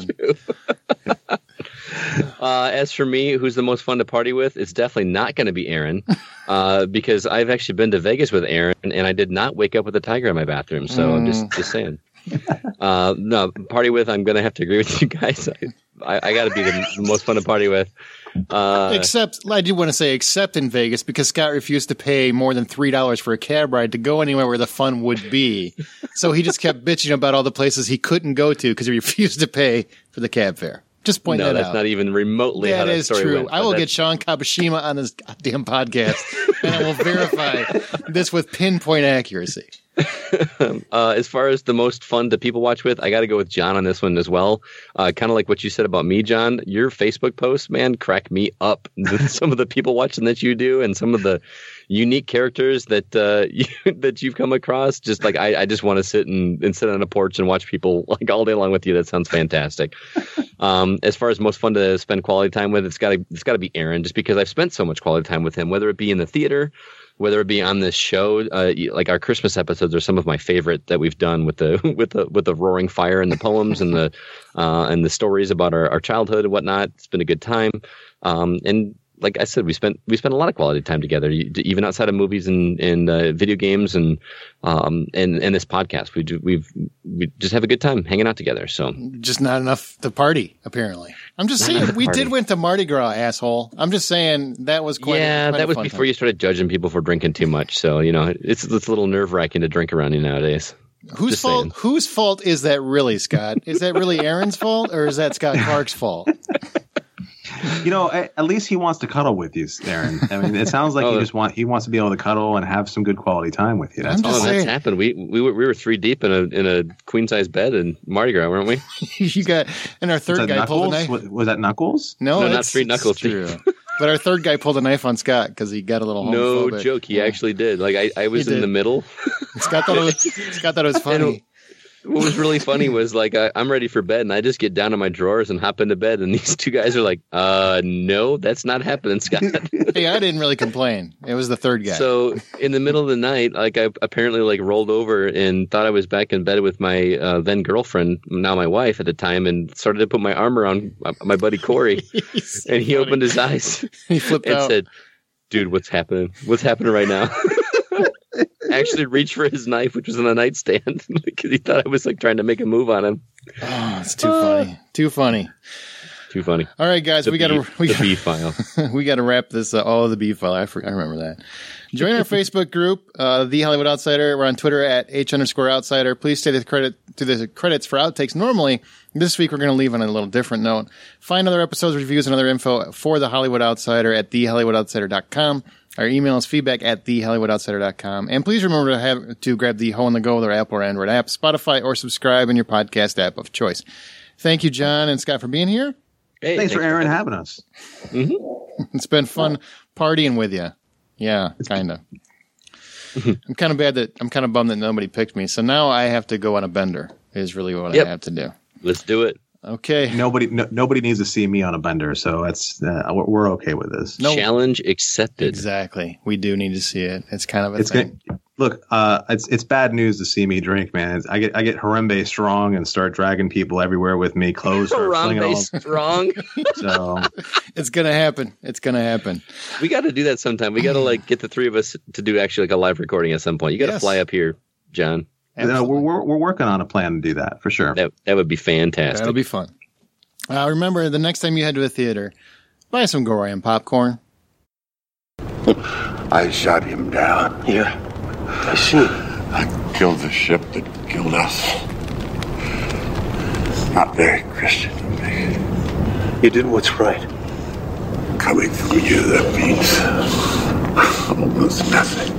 As for me, who's the most fun to party with? It's definitely not going to be Aaron, because I've actually been to Vegas with Aaron, and I did not wake up with a tiger in my bathroom. So I'm just saying. No, party with. I'm going to have to agree with you guys. I got to be the most fun to party with. Except, I do want to say, except in Vegas, because Scott refused to pay more than $3 for a cab ride to go anywhere where the fun would be. So he just kept bitching about all the places he couldn't go to because he refused to pay for the cab fare. Just point that out. No, that's not even remotely how that story went. I will get Sean Kabushima on this goddamn podcast, and I will verify this with pinpoint accuracy. As far as the most fun to people watch with, I got to go with John on this one as well. Kind of like what you said about me, John. Your Facebook posts, man, crack me up. Some of the people watching that you do, and some of the unique characters that you've come across. Just like I just want to sit on a porch and watch people like all day long with you. That sounds fantastic. As far as most fun to spend quality time with, it's got to be Aaron, just because I've spent so much quality time with him, whether it be in the theater, whether it be on this show. Like our Christmas episodes are some of my favorite that we've done with the roaring fire and the poems and the stories about our childhood and whatnot. It's been a good time. And like I said, we spent a lot of quality time together, even outside of movies and video games and this podcast. We just have a good time hanging out together. So just not enough to party, apparently. I'm just saying we did went to Mardi Gras, asshole. I'm just saying that was quite. Yeah, that was before you started judging people for drinking too much. So it's a little nerve-wracking to drink around you nowadays. Whose fault is that really, Scott? Is that really Aaron's fault, or is that Scott Clark's fault? At least he wants to cuddle with you, Aaron. I mean, it sounds like he wants to be able to cuddle and have some good quality time with you. That's that's happened. We were 3 deep in a queen size bed in Mardi Gras, weren't we? You got, and our third guy pulled a knife. Was that Knuckles? No, not 3 Knuckles. True. But our third guy pulled a knife on Scott because he got a little homophobic. No joke, he actually did. Like I was in the middle. Scott thought it was funny. what was really funny was like I'm ready for bed, and I just get down in my drawers and hop into bed, and these two guys are like, no, that's not happening, Scott. Hey, I didn't really complain. It was the third guy. So in the middle of the night, like I apparently like rolled over and thought I was back in bed with my then girlfriend, now my wife at the time, and started to put my arm around my buddy Corey, and he opened his eyes. He flipped and out. said, "Dude, what's happening? What's happening right now?" Actually reached for his knife, which was on the nightstand, because he thought I was like trying to make a move on him. Oh, it's too funny. Too funny. Too funny. All right, guys, we got the B file. We got to wrap this. The B file. I remember that. Join our Facebook group, The Hollywood Outsider. We're on Twitter at H_outsider. Please stay to the credits for outtakes. Normally, this week we're going to leave on a little different note. Find other episodes, reviews, and other info for The Hollywood Outsider at TheHollywoodOutsider.com. Our email is feedback at TheHollywoodOutsider.com. And please remember to grab the Ho on the Go, their Apple or Android app, Spotify, or subscribe in your podcast app of choice. Thank you, John and Scott, for being here. Hey, thanks for Aaron having us. Mm-hmm. It's been fun partying with you. Yeah, kind of. I'm kind of bummed that nobody picked me. So now I have to go on a bender is really what I have to do. Let's do it. Okay. Nobody needs to see me on a bender, so that's we're okay with this. Challenge accepted. Exactly. We do need to see it. It's kind of a thing. Look, it's bad news to see me drink, man. I get Harambe strong and start dragging people everywhere with me. Clothes start Harambe strong. So it's gonna happen. It's gonna happen. We got to do that sometime. We got to like get the three of us to do actually like a live recording at some point. You got to fly up here, John. We're working on a plan to do that for sure. That would be fantastic. That'll be fun. Remember, the next time you head to a theater, buy some Gorian popcorn. I shot him down. Yeah, I see. I killed the ship that killed us. Not very Christian of me. You did what's right. Coming from you, that means almost nothing.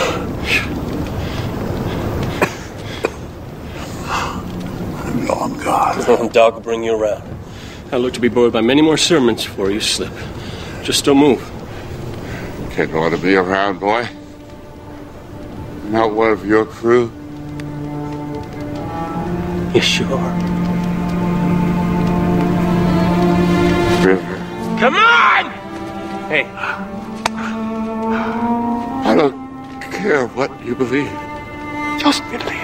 I'm long gone. Doc will bring you around. I look to be buoyed by many more sermons before you slip. Just don't move. Kid want to be around, boy? Not one of your crew? Yes, you are. River. Come on! Hey. I don't care what you believe. Just believe.